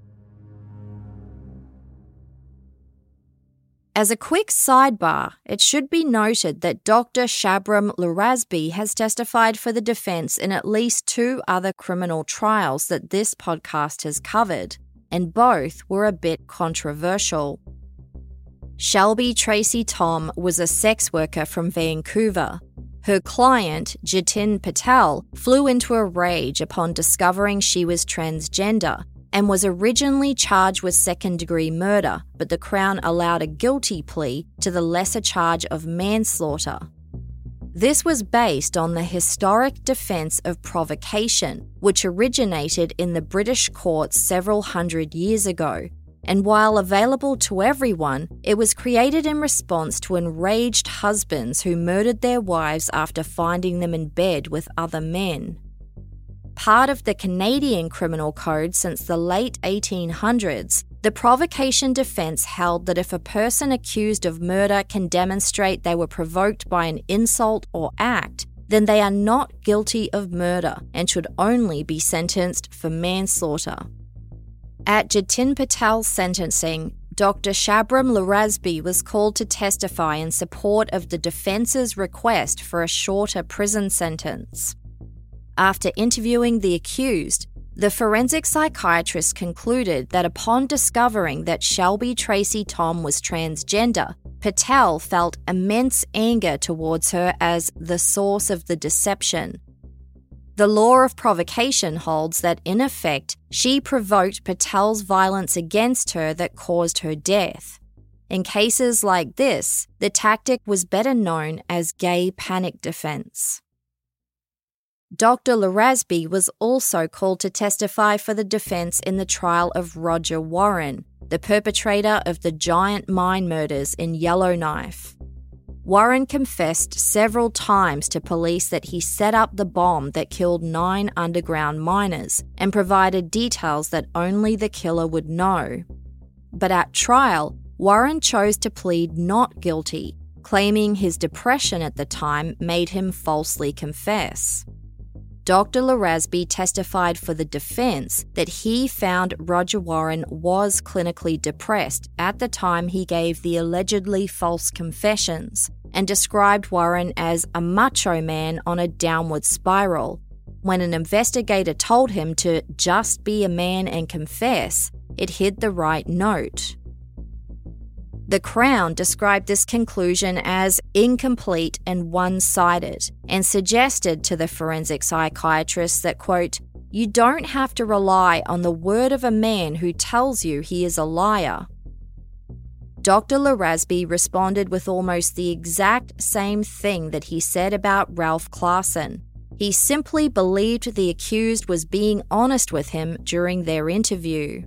As a quick sidebar, it should be noted that Doctor Shabram Larasby has testified for the defense in at least two other criminal trials that this podcast has covered, and both were a bit controversial. Shelby Tracy Tom was a sex worker from Vancouver. Her client, Jatin Patel, flew into a rage upon discovering she was transgender and was originally charged with second-degree murder, but the Crown allowed a guilty plea to the lesser charge of manslaughter. This was based on the historic defence of provocation, which originated in the British courts several hundred years ago, and while available to everyone, it was created in response to enraged husbands who murdered their wives after finding them in bed with other men. Part of the Canadian Criminal Code since the late eighteen hundreds, the provocation defence held that if a person accused of murder can demonstrate they were provoked by an insult or act, then they are not guilty of murder and should only be sentenced for manslaughter. At Jatin Patel's sentencing, Doctor Shabram Larasby was called to testify in support of the defence's request for a shorter prison sentence. After interviewing the accused, the forensic psychiatrist concluded that upon discovering that Shelby Tracy Tom was transgender, Patel felt immense anger towards her as the source of the deception. The law of provocation holds that, in effect, she provoked Patel's violence against her that caused her death. In cases like this, the tactic was better known as gay panic defense. Doctor Larasby was also called to testify for the defense in the trial of Roger Warren, the perpetrator of the giant mine murders in Yellowknife. Warren confessed several times to police that he set up the bomb that killed nine underground miners and provided details that only the killer would know. But at trial, Warren chose to plead not guilty, claiming his depression at the time made him falsely confess. Doctor Larasby testified for the defense that he found Roger Warren was clinically depressed at the time he gave the allegedly false confessions, and described Warren as a macho man on a downward spiral. When an investigator told him to just be a man and confess, it hit the right note. The Crown described this conclusion as incomplete and one-sided, and suggested to the forensic psychiatrist that, quote, "You don't have to rely on the word of a man who tells you he is a liar." Doctor Larasby responded with almost the exact same thing that he said about Ralph Claassen. He simply believed the accused was being honest with him during their interview.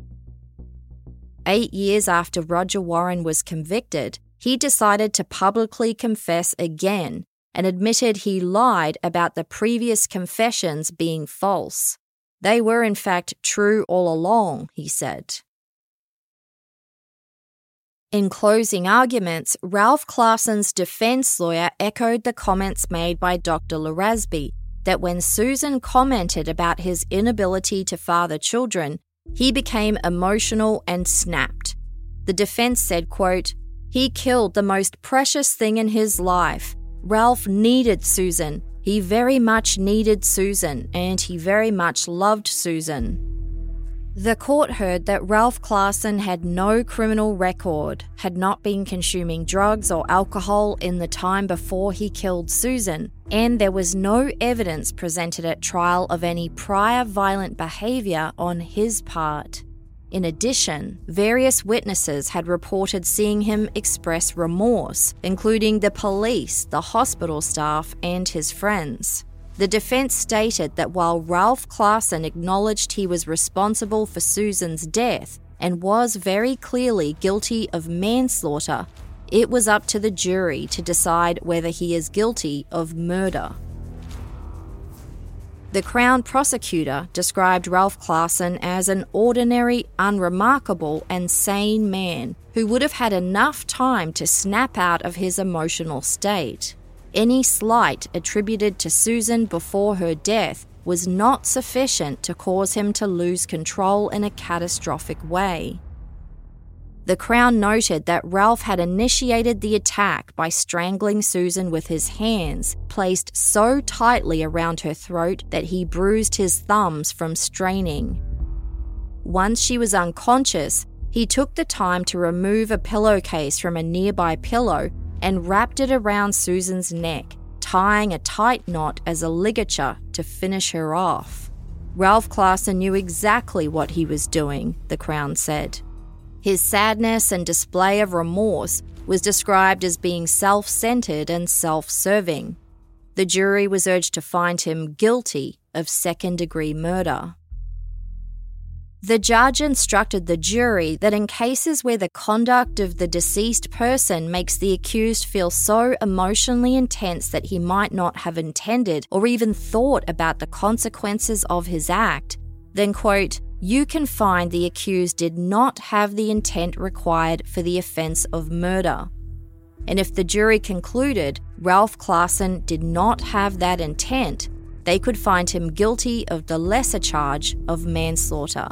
Eight years after Roger Warren was convicted, he decided to publicly confess again and admitted he lied about the previous confessions being false. They were in fact true all along, he said. In closing arguments, Ralph Claassen's defense lawyer echoed the comments made by Doctor Larasby that when Susan commented about his inability to father children, he became emotional and snapped. The defense said, quote, "He killed the most precious thing in his life. Ralph needed Susan. He very much needed Susan, and he very much loved Susan." The court heard that Ralph Claassen had no criminal record, had not been consuming drugs or alcohol in the time before he killed Susan, and there was no evidence presented at trial of any prior violent behaviour on his part. In addition, various witnesses had reported seeing him express remorse, including the police, the hospital staff, and his friends. The defense stated that while Ralph Claassen acknowledged he was responsible for Susan's death and was very clearly guilty of manslaughter, it was up to the jury to decide whether he is guilty of murder. The Crown prosecutor described Ralph Claassen as an ordinary, unremarkable and sane man who would have had enough time to snap out of his emotional state. Any slight attributed to Susan before her death was not sufficient to cause him to lose control in a catastrophic way. The Crown noted that Ralph had initiated the attack by strangling Susan with his hands, placed so tightly around her throat that he bruised his thumbs from straining. Once she was unconscious, he took the time to remove a pillowcase from a nearby pillow and wrapped it around Susan's neck, tying a tight knot as a ligature to finish her off. Ralph Claassen knew exactly what he was doing, the Crown said. His sadness and display of remorse was described as being self-centered and self-serving. The jury was urged to find him guilty of second-degree murder. The judge instructed the jury that in cases where the conduct of the deceased person makes the accused feel so emotionally intense that he might not have intended or even thought about the consequences of his act, then, quote, you can find the accused did not have the intent required for the offence of murder. And if the jury concluded Ralph Claassen did not have that intent, they could find him guilty of the lesser charge of manslaughter.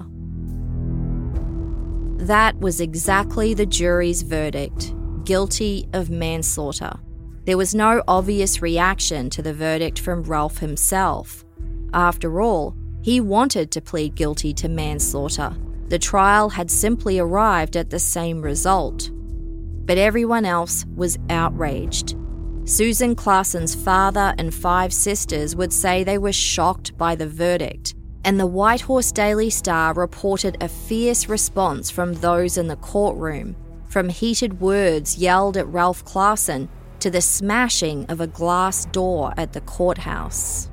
That was exactly the jury's verdict, guilty of manslaughter. There was no obvious reaction to the verdict from Ralph himself. After all, he wanted to plead guilty to manslaughter. The trial had simply arrived at the same result. But everyone else was outraged. Susan Claassen's father and five sisters would say they were shocked by the verdict, and the Whitehorse Daily Star reported a fierce response from those in the courtroom, from heated words yelled at Ralph Claassen to the smashing of a glass door at the courthouse.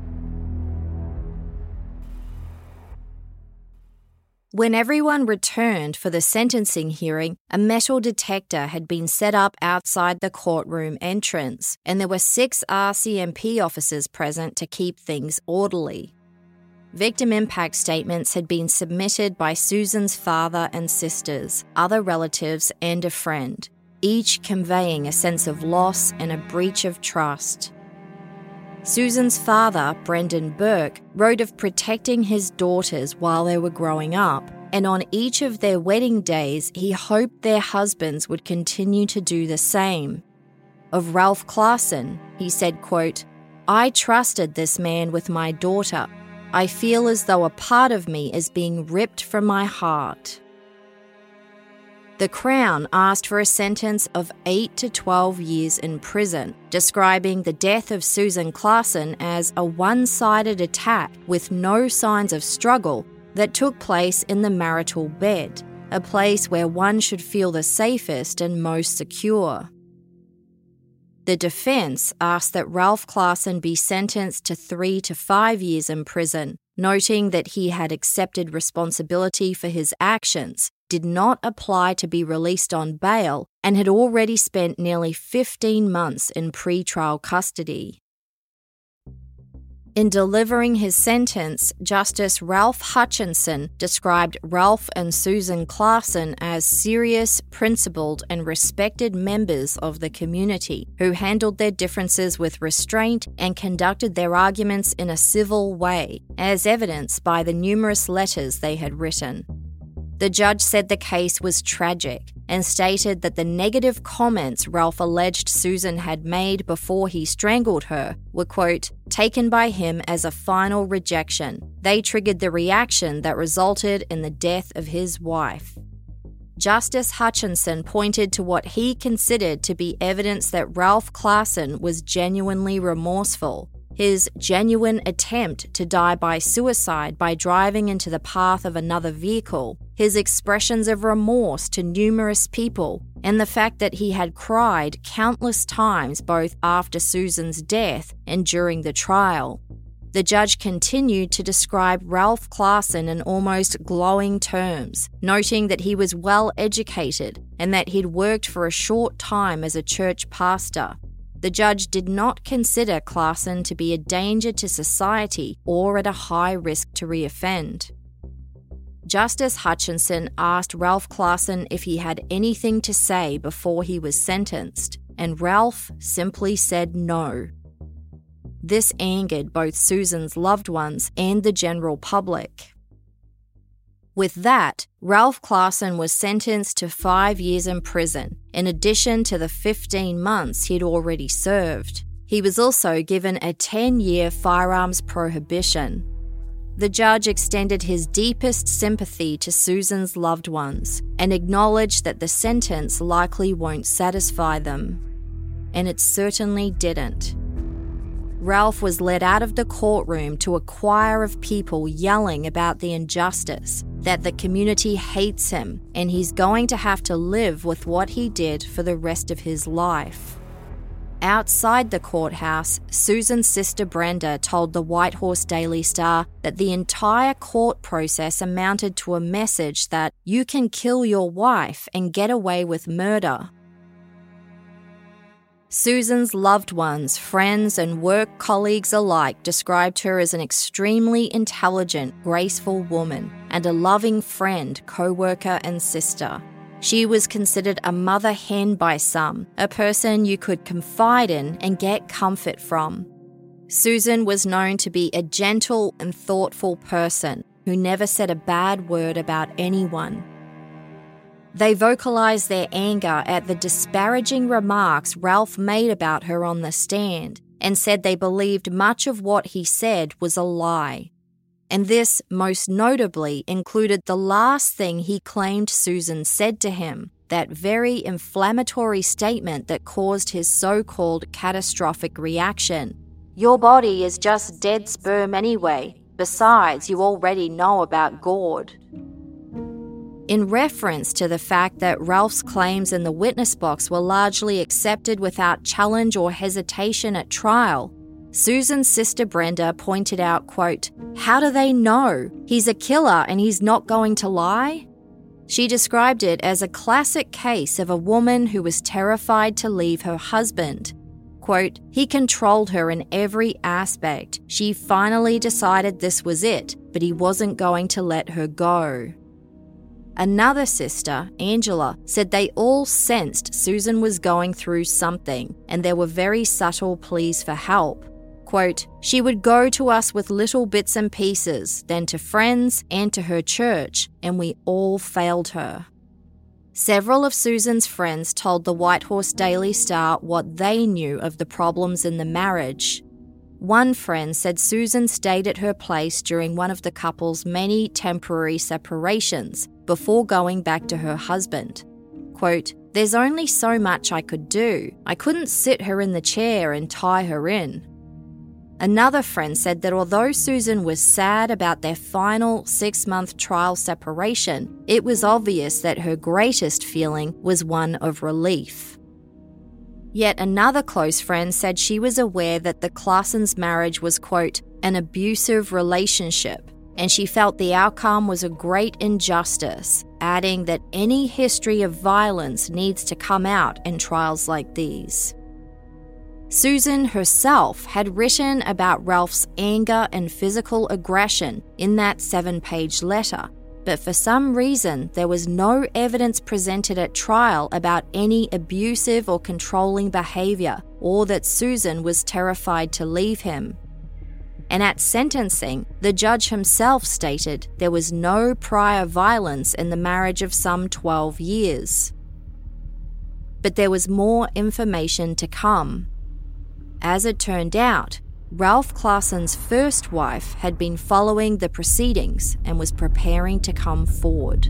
When everyone returned for the sentencing hearing, a metal detector had been set up outside the courtroom entrance, and there were six R C M P officers present to keep things orderly. Victim impact statements had been submitted by Susan's father and sisters, other relatives, and a friend, each conveying a sense of loss and a breach of trust. Susan's father, Brendan Burke, wrote of protecting his daughters while they were growing up, and on each of their wedding days, he hoped their husbands would continue to do the same. Of Ralph Claassen, he said, quote, I trusted this man with my daughter. I feel as though a part of me is being ripped from my heart. The Crown asked for a sentence of eight to twelve years in prison, describing the death of Susan Claassen as a one-sided attack with no signs of struggle that took place in the marital bed, a place where one should feel the safest and most secure. The defence asked that Ralph Claassen be sentenced to three to five years in prison, noting that he had accepted responsibility for his actions, did not apply to be released on bail, and had already spent nearly fifteen months in pre-trial custody. In delivering his sentence, Justice Ralph Hutchinson described Ralph and Susan Claassen as serious, principled, and respected members of the community who handled their differences with restraint and conducted their arguments in a civil way, as evidenced by the numerous letters they had written. The judge said the case was tragic and stated that the negative comments Ralph alleged Susan had made before he strangled her were, quote, taken by him as a final rejection. They triggered the reaction that resulted in the death of his wife. Justice Hutchinson pointed to what he considered to be evidence that Ralph Claassen was genuinely remorseful. His genuine attempt to die by suicide by driving into the path of another vehicle, his expressions of remorse to numerous people, and the fact that he had cried countless times both after Susan's death and during the trial. The judge continued to describe Ralph Claassen in almost glowing terms, noting that he was well educated and that he'd worked for a short time as a church pastor. The judge did not consider Claassen to be a danger to society or at a high risk to reoffend. Justice Hutchinson asked Ralph Claassen if he had anything to say before he was sentenced, and Ralph simply said no. This angered both Susan's loved ones and the general public. With that, Ralph Claassen was sentenced to five years in prison, in addition to the fifteen months he'd already served. He was also given a ten-year firearms prohibition. The judge extended his deepest sympathy to Susan's loved ones and acknowledged that the sentence likely won't satisfy them. And it certainly didn't. Ralph was led out of the courtroom to a choir of people yelling about the injustice, that the community hates him, and he's going to have to live with what he did for the rest of his life. outside the courthouse, Susan's sister Brenda told the Whitehorse Daily Star that the entire court process amounted to a message that you can kill your wife and get away with murder. Susan's loved ones, friends, and work colleagues alike described her as an extremely intelligent, graceful woman and a loving friend, co-worker, and sister. She was considered a mother hen by some, a person you could confide in and get comfort from. Susan was known to be a gentle and thoughtful person who never said a bad word about anyone. They vocalized their anger at the disparaging remarks Ralph made about her on the stand and said they believed much of what he said was a lie. And this, most notably, included the last thing he claimed Susan said to him, that very inflammatory statement that caused his so-called catastrophic reaction. "Your body is just dead sperm anyway. Besides, you already know about Gord." In reference to the fact that Ralph's claims in the witness box were largely accepted without challenge or hesitation at trial, Susan's sister Brenda pointed out, quote, "How do they know? He's a killer and he's not going to lie?" She described it as a classic case of a woman who was terrified to leave her husband. Quote, "He controlled her in every aspect. She finally decided this was it, but he wasn't going to let her go." Another sister, Angela, said they all sensed Susan was going through something, and there were very subtle pleas for help. Quote, "She would go to us with little bits and pieces, then to friends and to her church, and we all failed her." Several of Susan's friends told the Whitehorse Daily Star what they knew of the problems in the marriage. One friend said Susan stayed at her place during one of the couple's many temporary separations before going back to her husband. Quote, "There's only so much I could do. I couldn't sit her in the chair and tie her in." Another friend said that although Susan was sad about their final six-month trial separation, it was obvious that her greatest feeling was one of relief. Yet another close friend said she was aware that the Clarsons' marriage was, quote, "an abusive relationship," and she felt the outcome was a great injustice, adding that any history of violence needs to come out in trials like these. Susan herself had written about Ralph's anger and physical aggression in that seven-page letter, but for some reason there was no evidence presented at trial about any abusive or controlling behaviour, or that Susan was terrified to leave him. And at sentencing, the judge himself stated there was no prior violence in the marriage of some twelve years. But there was more information to come. As it turned out, Ralph Clarson's first wife had been following the proceedings and was preparing to come forward.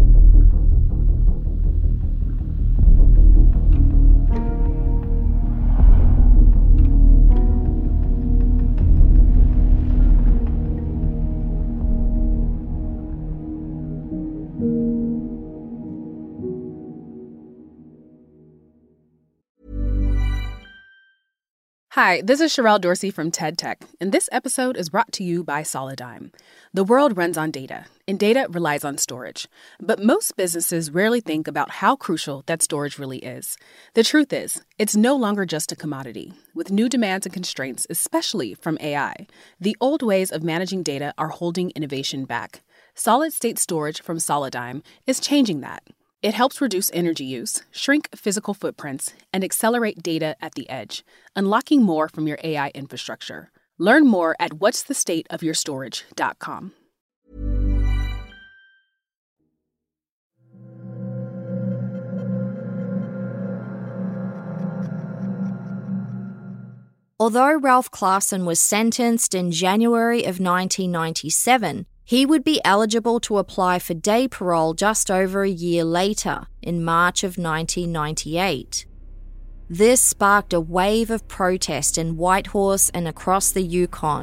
Hi, this is Sherelle Dorsey from TED Tech, and this episode is brought to you by Solidigm. The world runs on data, and data relies on storage. But most businesses rarely think about how crucial that storage really is. The truth is, it's no longer just a commodity. With new demands and constraints, especially from A I, the old ways of managing data are holding innovation back. Solid-state storage from Solidigm is changing that. It helps reduce energy use, shrink physical footprints, and accelerate data at the edge, unlocking more from your A I infrastructure. Learn more at whats the state of your storage dot com. Although Ralph Clarson was sentenced in January of nineteen ninety-seven, he would be eligible to apply for day parole just over a year later, in March of nineteen ninety-eight. This sparked a wave of protest in Whitehorse and across the Yukon,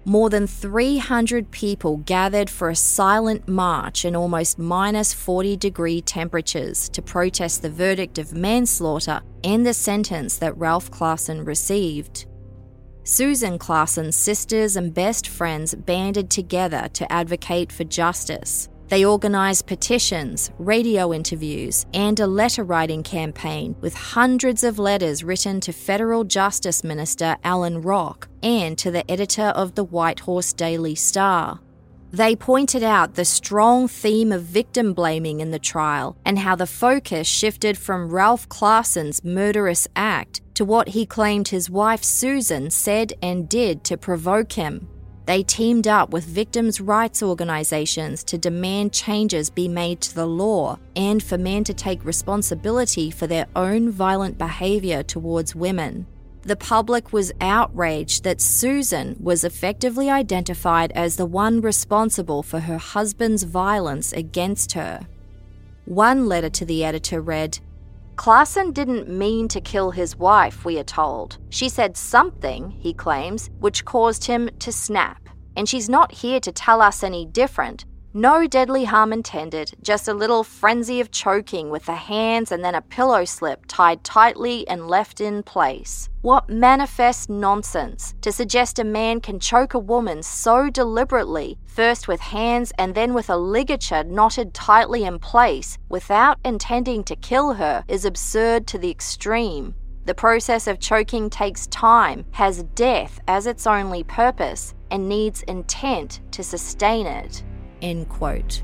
more than three hundred people gathered for a silent march in almost minus forty degree temperatures to protest the verdict of manslaughter and the sentence that Ralph Clausen received. Susan Clausen's sisters and best friends banded together to advocate for justice. They organised petitions, radio interviews, and a letter-writing campaign with hundreds of letters written to Federal Justice Minister Alan Rock and to the editor of the Whitehorse Daily Star. They pointed out the strong theme of victim blaming in the trial and how the focus shifted from Ralph Clausen's murderous act to what he claimed his wife Susan said and did to provoke him. They teamed up with victims' rights organisations to demand changes be made to the law and for men to take responsibility for their own violent behaviour towards women. The public was outraged that Susan was effectively identified as the one responsible for her husband's violence against her. One letter to the editor read, "Clausen didn't mean to kill his wife, we are told. She said something, he claims, which caused him to snap. And she's not here to tell us any different. No deadly harm intended, just a little frenzy of choking with the hands and then a pillow slip tied tightly and left in place. What manifest nonsense to suggest a man can choke a woman so deliberately, first with hands and then with a ligature knotted tightly in place, without intending to kill her, is absurd to the extreme. The process of choking takes time, has death as its only purpose, and needs intent to sustain it." End quote.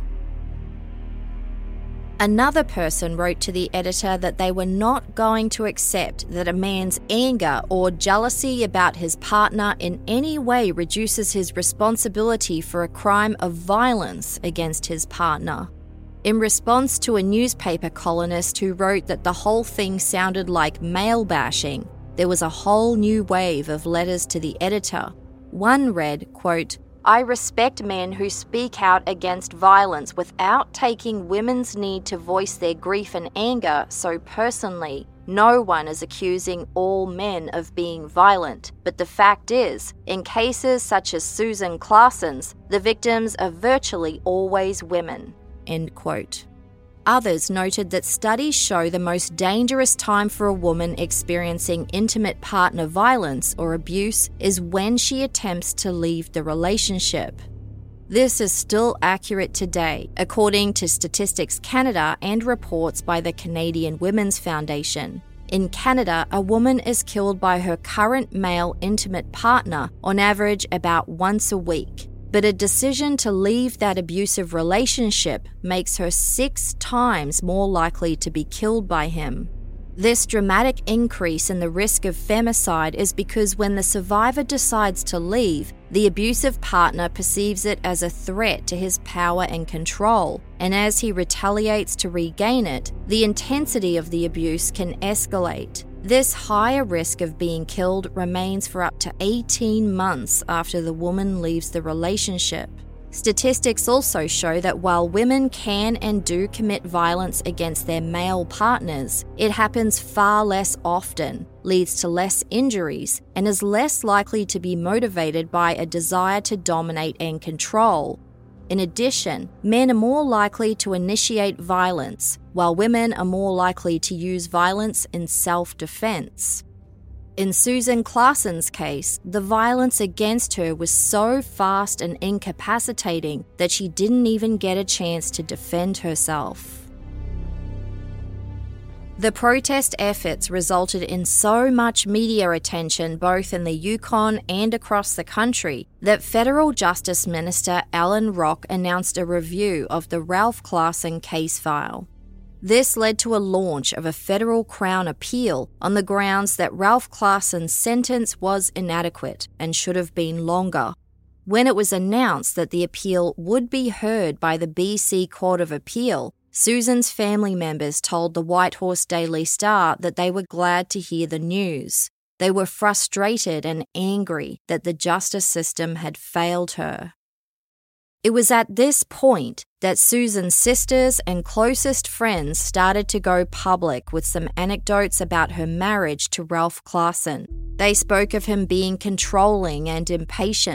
Another person wrote to the editor that they were not going to accept that a man's anger or jealousy about his partner in any way reduces his responsibility for a crime of violence against his partner. In response to a newspaper columnist who wrote that the whole thing sounded like male bashing, there was a whole new wave of letters to the editor. One read, quote, "I respect men who speak out against violence without taking women's need to voice their grief and anger so personally. No one is accusing all men of being violent, but the fact is, in cases such as Susan Clausen's, the victims are virtually always women." End quote. Others noted that studies show the most dangerous time for a woman experiencing intimate partner violence or abuse is when she attempts to leave the relationship. This is still accurate today, according to Statistics Canada and reports by the Canadian Women's Foundation. In Canada, a woman is killed by her current male intimate partner on average about once a week. But a decision to leave that abusive relationship makes her six times more likely to be killed by him. This dramatic increase in the risk of femicide is because when the survivor decides to leave, the abusive partner perceives it as a threat to his power and control, and as he retaliates to regain it, the intensity of the abuse can escalate. This higher risk of being killed remains for up to eighteen months after the woman leaves the relationship. Statistics also show that while women can and do commit violence against their male partners, it happens far less often, leads to less injuries, and is less likely to be motivated by a desire to dominate and control. In addition, men are more likely to initiate violence, while women are more likely to use violence in self-defense. In Susan Clausen's case, the violence against her was so fast and incapacitating that she didn't even get a chance to defend herself. The protest efforts resulted in so much media attention both in the Yukon and across the country that Federal Justice Minister Alan Rock announced a review of the Ralph Clausen case file. This led to a launch of a federal Crown appeal on the grounds that Ralph Clausen's sentence was inadequate and should have been longer. When it was announced that the appeal would be heard by the B C Court of Appeal, Susan's family members told the Whitehorse Daily Star that they were glad to hear the news. They were frustrated and angry that the justice system had failed her. It was at this point that Susan's sisters and closest friends started to go public with some anecdotes about her marriage to Ralph Clausen. They spoke of him being controlling and impatient.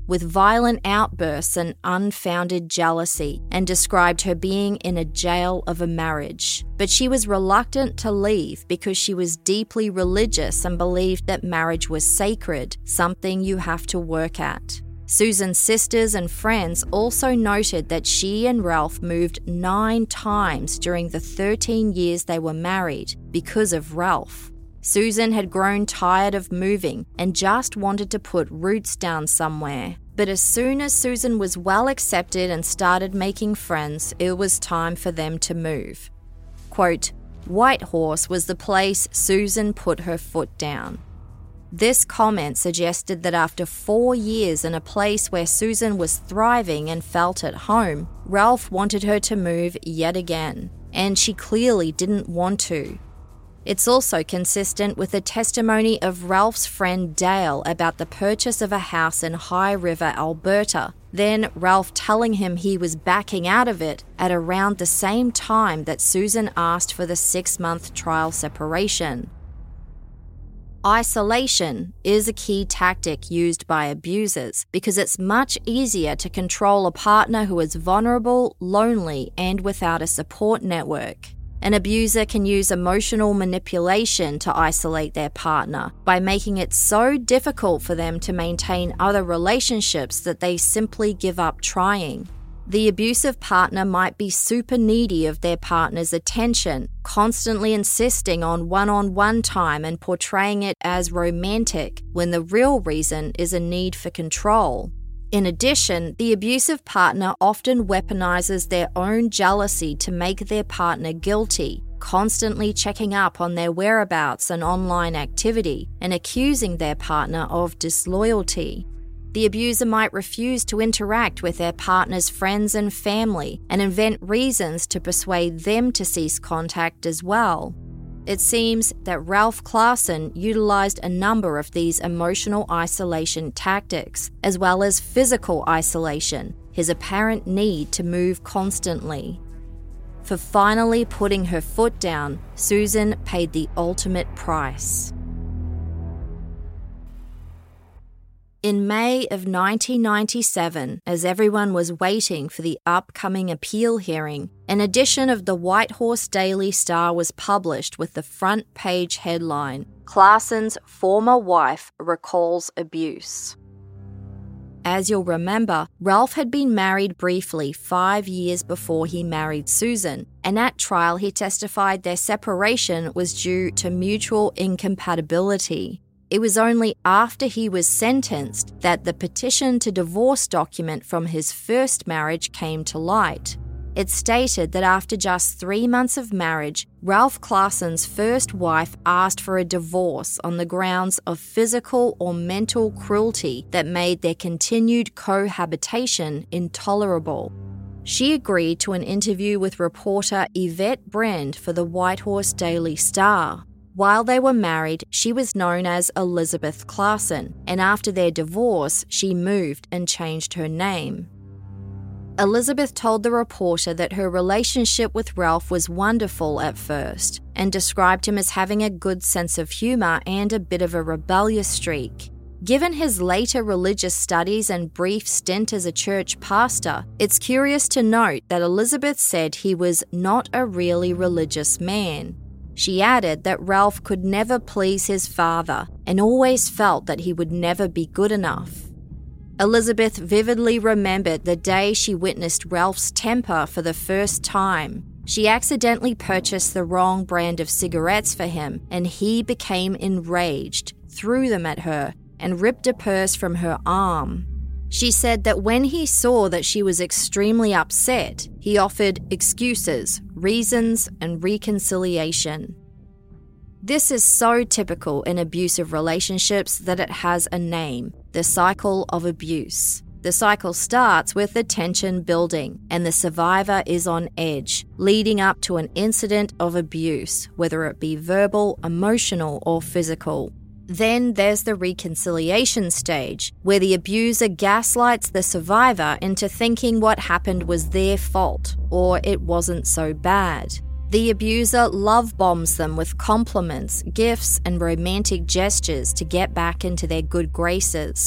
with violent outbursts and unfounded jealousy, and described her being in a jail of a marriage. But she was reluctant to leave because she was deeply religious and believed that marriage was sacred, something you have to work at. Susan's sisters and friends also noted that she and Ralph moved nine times during the thirteen years they were married because of Ralph. Susan had grown tired of moving and just wanted to put roots down somewhere. But as soon as Susan was well accepted and started making friends, it was time for them to move. Quote, Whitehorse was the place Susan put her foot down. This comment suggested that after four years in a place where Susan was thriving and felt at home, Ralph wanted her to move yet again, and she clearly didn't want to. It's also consistent with the testimony of Ralph's friend Dale about the purchase of a house in High River, Alberta, then Ralph telling him he was backing out of it at around the same time that Susan asked for the six-month trial separation. Isolation is a key tactic used by abusers because it's much easier to control a partner who is vulnerable, lonely, and without a support network. An abuser can use emotional manipulation to isolate their partner by making it so difficult for them to maintain other relationships that they simply give up trying. The abusive partner might be super needy of their partner's attention, constantly insisting on one-on-one time and portraying it as romantic, when the real reason is a need for control. In addition, the abusive partner often weaponizes their own jealousy to make their partner guilty, constantly checking up on their whereabouts and online activity, and accusing their partner of disloyalty. The abuser might refuse to interact with their partner's friends and family and invent reasons to persuade them to cease contact as well. It seems that Ralph Klassen utilized a number of these emotional isolation tactics, as well as physical isolation, his apparent need to move constantly. For finally putting her foot down, Susan paid the ultimate price. In May of nineteen ninety-seven, as everyone was waiting for the upcoming appeal hearing, an edition of the Whitehorse Daily Star was published with the front page headline, Klassen's former wife recalls abuse. As you'll remember, Ralph had been married briefly five years before he married Susan, and at trial he testified their separation was due to mutual incompatibility. It was only after he was sentenced that the petition to divorce document from his first marriage came to light. It stated that after just three months of marriage, Ralph Klassen's first wife asked for a divorce on the grounds of physical or mental cruelty that made their continued cohabitation intolerable. She agreed to an interview with reporter Yvette Brend for the Whitehorse Daily Star. While they were married, she was known as Elizabeth Klassen, and after their divorce, she moved and changed her name. Elizabeth told the reporter that her relationship with Ralph was wonderful at first, and described him as having a good sense of humour and a bit of a rebellious streak. Given his later religious studies and brief stint as a church pastor, it's curious to note that Elizabeth said he was not a really religious man. She added that Ralph could never please his father and always felt that he would never be good enough. Elizabeth vividly remembered the day she witnessed Ralph's temper for the first time. She accidentally purchased the wrong brand of cigarettes for him, and he became enraged, threw them at her, and ripped a purse from her arm. She said that when he saw that she was extremely upset, he offered excuses, reasons, and reconciliation. This is so typical in abusive relationships that it has a name, the cycle of abuse. The cycle starts with the tension building, and the survivor is on edge, leading up to an incident of abuse, whether it be verbal, emotional, or physical. Then there's the reconciliation stage, where the abuser gaslights the survivor into thinking what happened was their fault, or it wasn't so bad. The abuser love bombs them with compliments, gifts, and romantic gestures to get back into their good graces.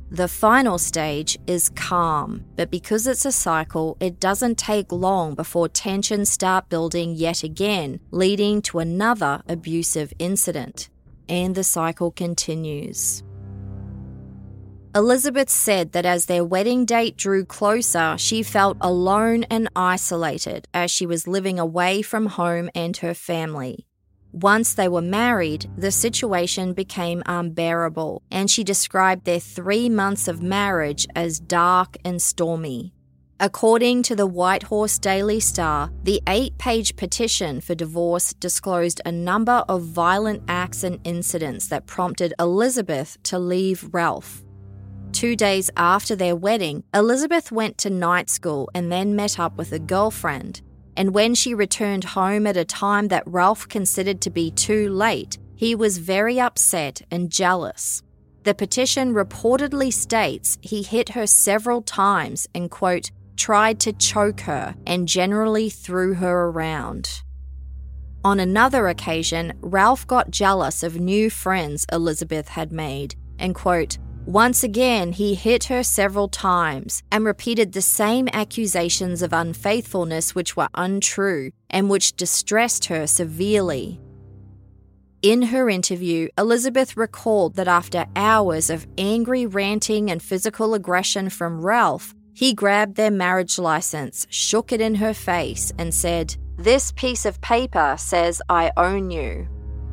The final stage is calm, but because it's a cycle, it doesn't take long before tensions start building yet again, leading to another abusive incident. And the cycle continues. Elizabeth said that as their wedding date drew closer, she felt alone and isolated as she was living away from home and her family. Once they were married, the situation became unbearable, and she described their three months of marriage as dark and stormy. According to the Whitehorse Daily Star, the eight-page petition for divorce disclosed a number of violent acts and incidents that prompted Elizabeth to leave Ralph. Two days after their wedding, Elizabeth went to night school and then met up with a girlfriend. And when she returned home at a time that Ralph considered to be too late, he was very upset and jealous. The petition reportedly states he hit her several times and, quote, tried to choke her and generally threw her around. On another occasion, Ralph got jealous of new friends Elizabeth had made and, quote, once again, he hit her several times and repeated the same accusations of unfaithfulness which were untrue and which distressed her severely. In her interview, Elizabeth recalled that after hours of angry ranting and physical aggression from Ralph, he grabbed their marriage license, shook it in her face, and said, "This piece of paper says I own you."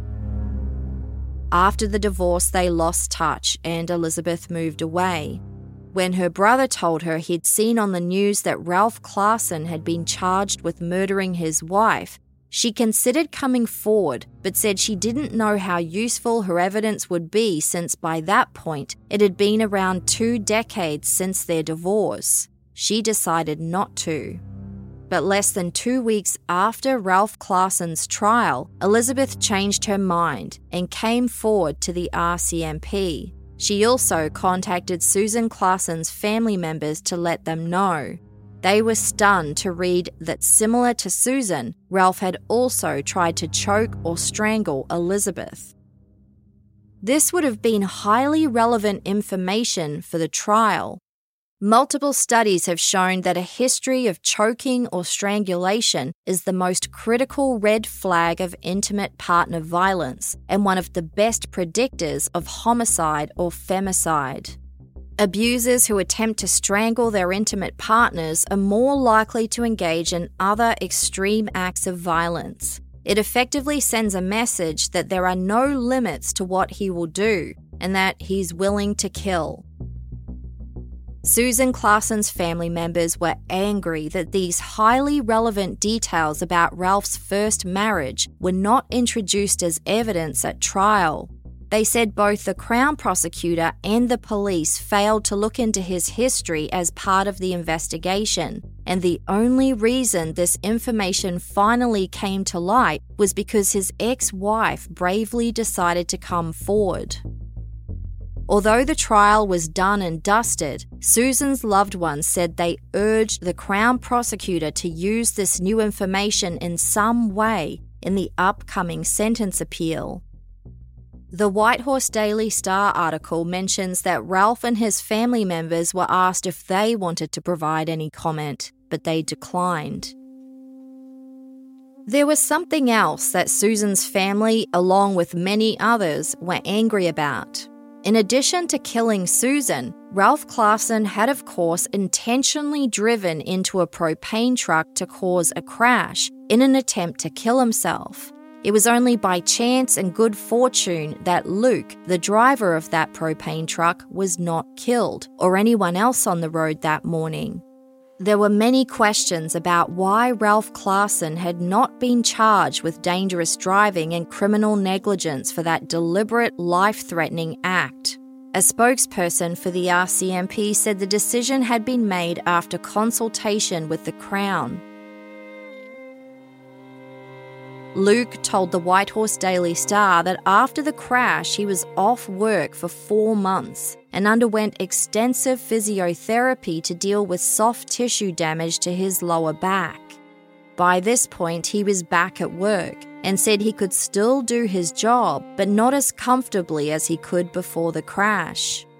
After the divorce, they lost touch and Elizabeth moved away. When her brother told her he'd seen on the news that Ralph Klassen had been charged with murdering his wife, she considered coming forward but said she didn't know how useful her evidence would be since by that point it had been around two decades since their divorce. She decided not to. But less than two weeks after Ralph Klassen's trial, Elizabeth changed her mind and came forward to the R C M P. She also contacted Susan Klassen's family members to let them know. They were stunned to read that, similar to Susan, Ralph had also tried to choke or strangle Elizabeth. This would have been highly relevant information for the trial. Multiple studies have shown that a history of choking or strangulation is the most critical red flag of intimate partner violence and one of the best predictors of homicide or femicide. Abusers who attempt to strangle their intimate partners are more likely to engage in other extreme acts of violence. It effectively sends a message that there are no limits to what he will do and that he's willing to kill. Susan Klassen's family members were angry that these highly relevant details about Ralph's first marriage were not introduced as evidence at trial. They said both the Crown prosecutor and the police failed to look into his history as part of the investigation, and the only reason this information finally came to light was because his ex-wife bravely decided to come forward. Although the trial was done and dusted, Susan's loved ones said they urged the Crown prosecutor to use this new information in some way in the upcoming sentence appeal. The Whitehorse Daily Star article mentions that Ralph and his family members were asked if they wanted to provide any comment, but they declined. There was something else that Susan's family, along with many others, were angry about. In addition to killing Susan, Ralph Klassen had, of course, intentionally driven into a propane truck to cause a crash in an attempt to kill himself. It was only by chance and good fortune that Luke, the driver of that propane truck, was not killed, or anyone else on the road that morning. There were many questions about why Ralph Klassen had not been charged with dangerous driving and criminal negligence for that deliberate, life-threatening act. A spokesperson for the R C M P said the decision had been made after consultation with the Crown. Luke told the Whitehorse Daily Star that after the crash he was off work for four months and underwent extensive physiotherapy to deal with soft tissue damage to his lower back. By this point he was back at work and said he could still do his job but not as comfortably as he could before the crash.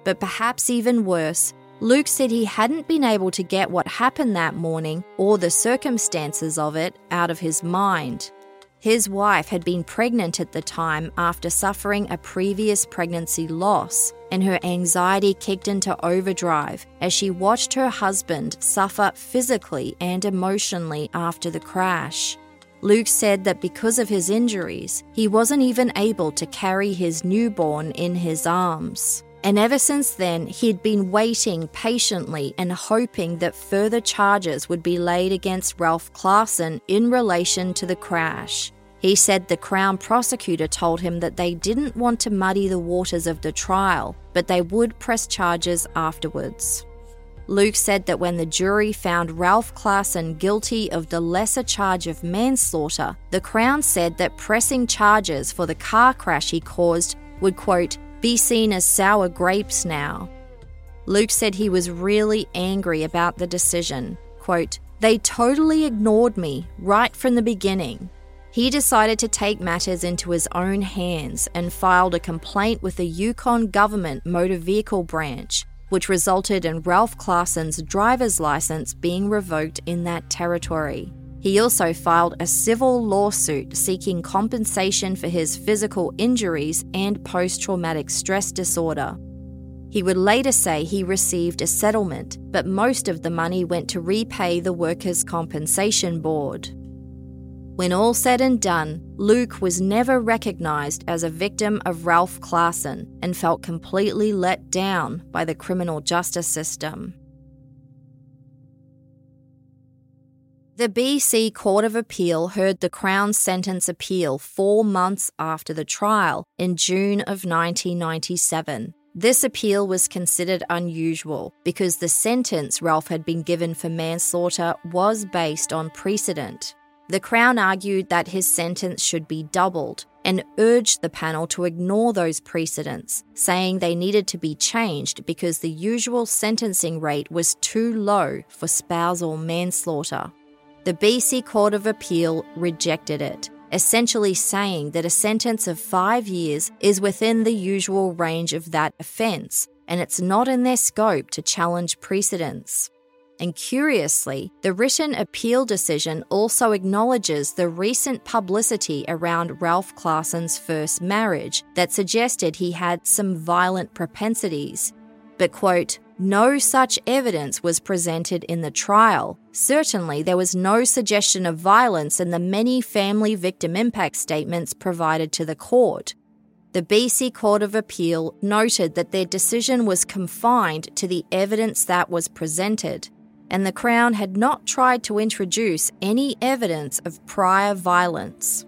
But perhaps even worse, Luke said he hadn't been able to get what happened that morning or the circumstances of it out of his mind. His wife had been pregnant at the time after suffering a previous pregnancy loss, and her anxiety kicked into overdrive as she watched her husband suffer physically and emotionally after the crash. Luke said that because of his injuries, he wasn't even able to carry his newborn in his arms. And ever since then, he'd been waiting patiently and hoping that further charges would be laid against Ralph Klassen in relation to the crash. He said the Crown prosecutor told him that they didn't want to muddy the waters of the trial, but they would press charges afterwards. Luke said that when the jury found Ralph Klassen guilty of the lesser charge of manslaughter, the Crown said that pressing charges for the car crash he caused would, quote, be seen as sour grapes now. Luke said he was really angry about the decision. Quote, they totally ignored me right from the beginning. He decided to take matters into his own hands and filed a complaint with the Yukon government motor vehicle branch, which resulted in Ralph Klassen's driver's license being revoked in that territory. He also filed a civil lawsuit seeking compensation for his physical injuries and post-traumatic stress disorder. He would later say he received a settlement, but most of the money went to repay the Workers' Compensation Board. When all said and done, Luke was never recognised as a victim of Ralph Klassen and felt completely let down by the criminal justice system. The B C Court of Appeal heard the Crown's sentence appeal four months after the trial in June of nineteen ninety-seven. This appeal was considered unusual because the sentence Ralph had been given for manslaughter was based on precedent. The Crown argued that his sentence should be doubled and urged the panel to ignore those precedents, saying they needed to be changed because the usual sentencing rate was too low for spousal manslaughter. The B C Court of Appeal rejected it, essentially saying that a sentence of five years is within the usual range of that offence, and it's not in their scope to challenge precedents. And curiously, the written appeal decision also acknowledges the recent publicity around Ralph Klassen's first marriage that suggested he had some violent propensities. But, quote, no such evidence was presented in the trial. Certainly, there was no suggestion of violence in the many family victim impact statements provided to the court. The B C Court of Appeal noted that their decision was confined to the evidence that was presented, and the Crown had not tried to introduce any evidence of prior violence.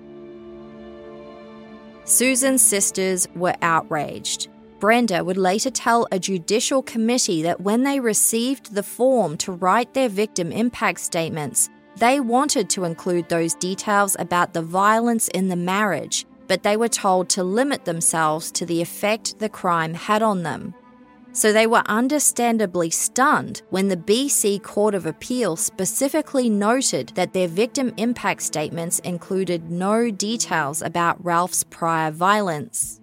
Susan's sisters were outraged. Brenda would later tell a judicial committee that when they received the form to write their victim impact statements, they wanted to include those details about the violence in the marriage, but they were told to limit themselves to the effect the crime had on them. So they were understandably stunned when the B C Court of Appeal specifically noted that their victim impact statements included no details about Ralph's prior violence.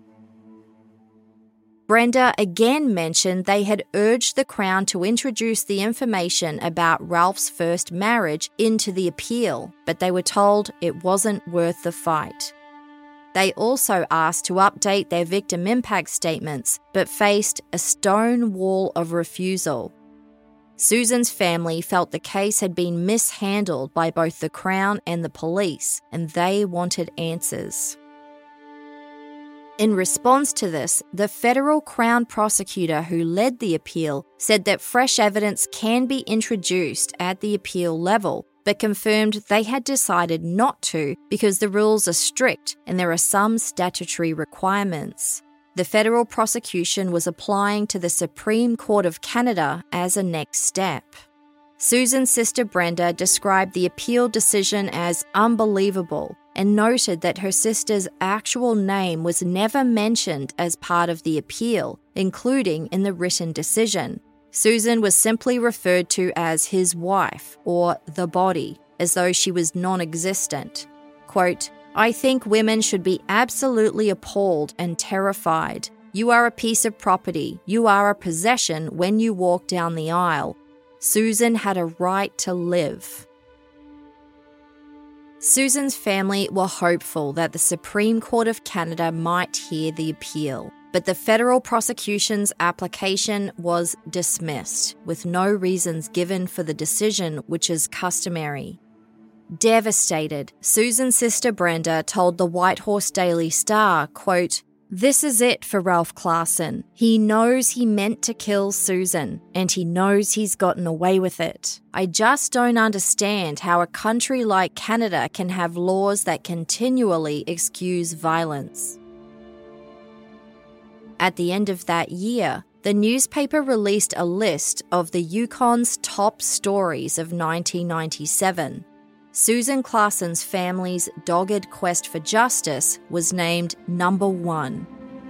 Brenda again mentioned they had urged the Crown to introduce the information about Ralph's first marriage into the appeal, but they were told it wasn't worth the fight. They also asked to update their victim impact statements, but faced a stone wall of refusal. Susan's family felt the case had been mishandled by both the Crown and the police, and they wanted answers. In response to this, the federal Crown prosecutor who led the appeal said that fresh evidence can be introduced at the appeal level, but confirmed they had decided not to because the rules are strict and there are some statutory requirements. The federal prosecution was applying to the Supreme Court of Canada as a next step. Susan's sister Brenda described the appeal decision as unbelievable and noted that her sister's actual name was never mentioned as part of the appeal, including in the written decision. Susan was simply referred to as his wife, or the body, as though she was non-existent. Quote, I think women should be absolutely appalled and terrified. You are a piece of property. You are a possession when you walk down the aisle. Susan had a right to live. Susan's family were hopeful that the Supreme Court of Canada might hear the appeal, but the federal prosecution's application was dismissed, with no reasons given for the decision, which is customary. Devastated, Susan's sister Brenda told the Whitehorse Daily Star, quote, "This is it for Ralph Klassen. He knows he meant to kill Susan, and he knows he's gotten away with it. I just don't understand how a country like Canada can have laws that continually excuse violence." At the end of that year, the newspaper released a list of the Yukon's top stories of nineteen ninety-seven. Susan Klassen's family's dogged quest for justice was named number one.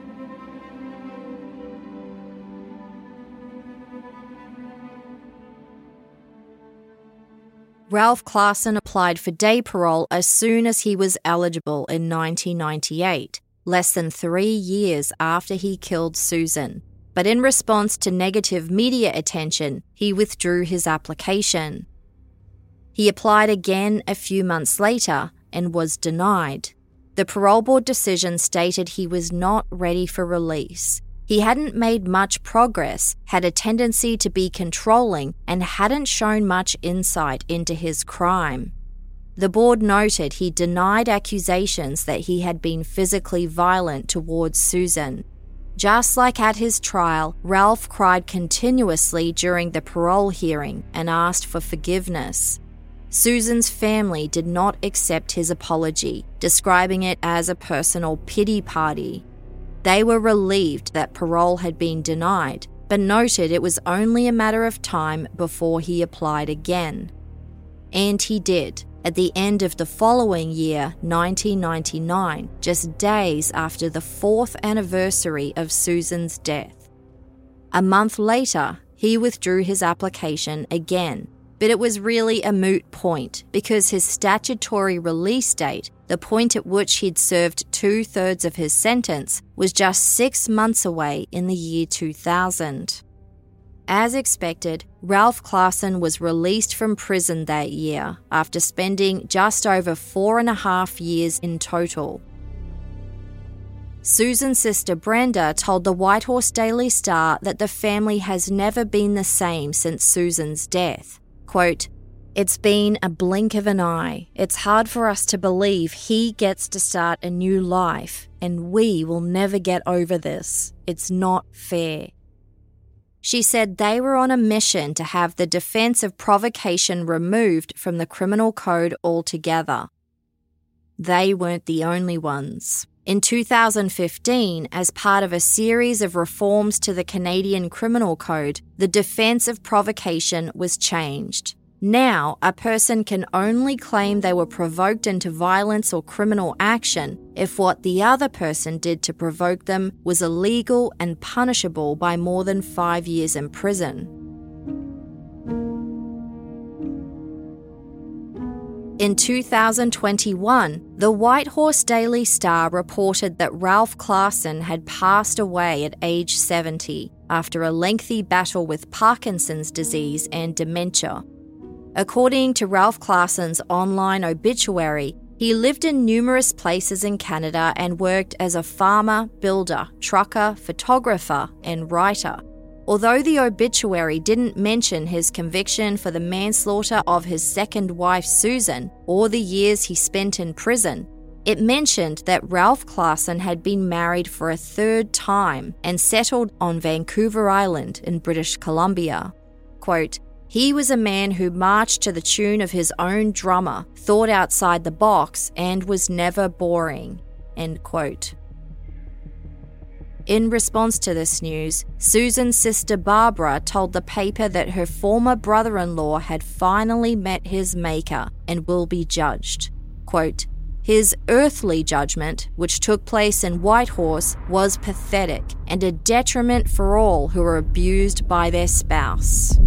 Ralph Klassen applied for day parole as soon as he was eligible in nineteen ninety-eight, less than three years after he killed Susan. But in response to negative media attention, he withdrew his application. He applied again a few months later and was denied. The parole board decision stated he was not ready for release. He hadn't made much progress, had a tendency to be controlling, and hadn't shown much insight into his crime. The board noted he denied accusations that he had been physically violent towards Susan. Just like at his trial, Ralph cried continuously during the parole hearing and asked for forgiveness. Susan's family did not accept his apology, describing it as a personal pity party. They were relieved that parole had been denied, but noted it was only a matter of time before he applied again. And he did, at the end of the following year, nineteen ninety-nine, just days after the fourth anniversary of Susan's death. A month later, he withdrew his application again, but it was really a moot point because his statutory release date, the point at which he'd served two-thirds of his sentence, was just six months away in the year two thousand. As expected, Ralph Klassen was released from prison that year after spending just over four and a half years in total. Susan's sister Brenda told the Whitehorse Daily Star that the family has never been the same since Susan's death. Quote, "It's been a blink of an eye. It's hard for us to believe he gets to start a new life, and we will never get over this. It's not fair." She said they were on a mission to have the defense of provocation removed from the criminal code altogether. They weren't the only ones. In two thousand fifteen, as part of a series of reforms to the Canadian Criminal Code, the defense of provocation was changed. Now, a person can only claim they were provoked into violence or criminal action if what the other person did to provoke them was illegal and punishable by more than five years in prison. In two thousand twenty-one, the Whitehorse Daily Star reported that Ralph Klassen had passed away at age seventy after a lengthy battle with Parkinson's disease and dementia. According to Ralph Klassen's online obituary, he lived in numerous places in Canada and worked as a farmer, builder, trucker, photographer, and writer. Although the obituary didn't mention his conviction for the manslaughter of his second wife Susan or the years he spent in prison, it mentioned that Ralph Klassen had been married for a third time and settled on Vancouver Island in British Columbia. Quote, "He was a man who marched to the tune of his own drummer, thought outside the box, and was never boring." End quote. In response to this news, Susan's sister Barbara told the paper that her former brother-in-law had finally met his maker and will be judged. Quote, "His earthly judgment, which took place in Whitehorse, was pathetic and a detriment for all who are abused by their spouse."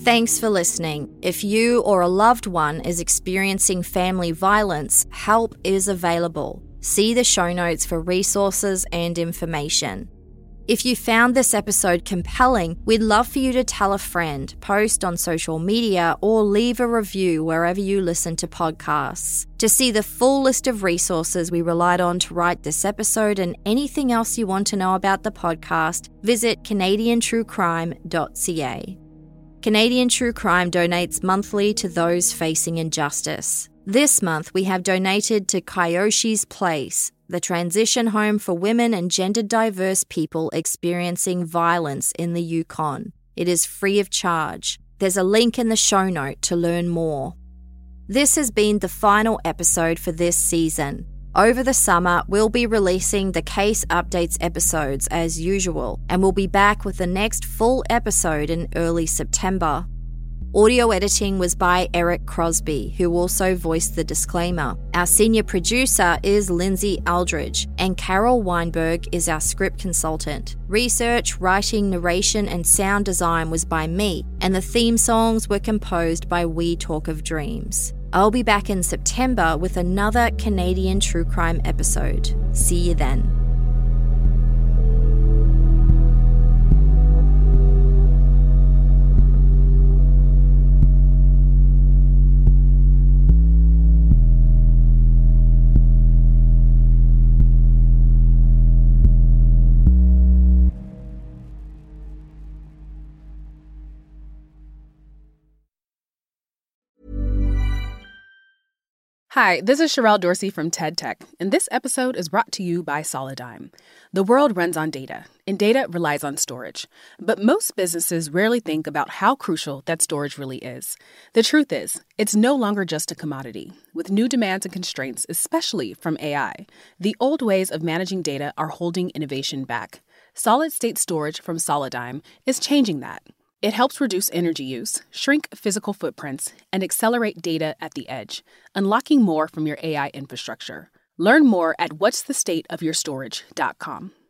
Thanks for listening. If you or a loved one is experiencing family violence, help is available. See the show notes for resources and information. If you found this episode compelling, we'd love for you to tell a friend, post on social media, or leave a review wherever you listen to podcasts. To see the full list of resources we relied on to write this episode and anything else you want to know about the podcast, visit canadian true crime dot c a. Canadian True Crime donates monthly to those facing injustice. This month, we have donated to Kyoshi's Place, the transition home for women and gender-diverse people experiencing violence in the Yukon. It is free of charge. There's a link in the show note to learn more. This has been the final episode for this season. Over the summer, we'll be releasing the Case Updates episodes as usual, and we'll be back with the next full episode in early September. Audio editing was by Eric Crosby, who also voiced the disclaimer. Our senior producer is Lindsay Aldridge, and Carol Weinberg is our script consultant. Research, writing, narration, and sound design was by me, and the theme songs were composed by We Talk of Dreams. I'll be back in September with another Canadian True Crime episode. See you then. Hi, this is Sherelle Dorsey from TED Tech, and this episode is brought to you by Solidigm. The world runs on data, and data relies on storage. But most businesses rarely think about how crucial that storage really is. The truth is, it's no longer just a commodity. With new demands and constraints, especially from A I, the old ways of managing data are holding innovation back. Solid-state storage from Solidigm is changing that. It helps reduce energy use, shrink physical footprints, and accelerate data at the edge, unlocking more from your A I infrastructure. Learn more at what's the state of your storage dot com.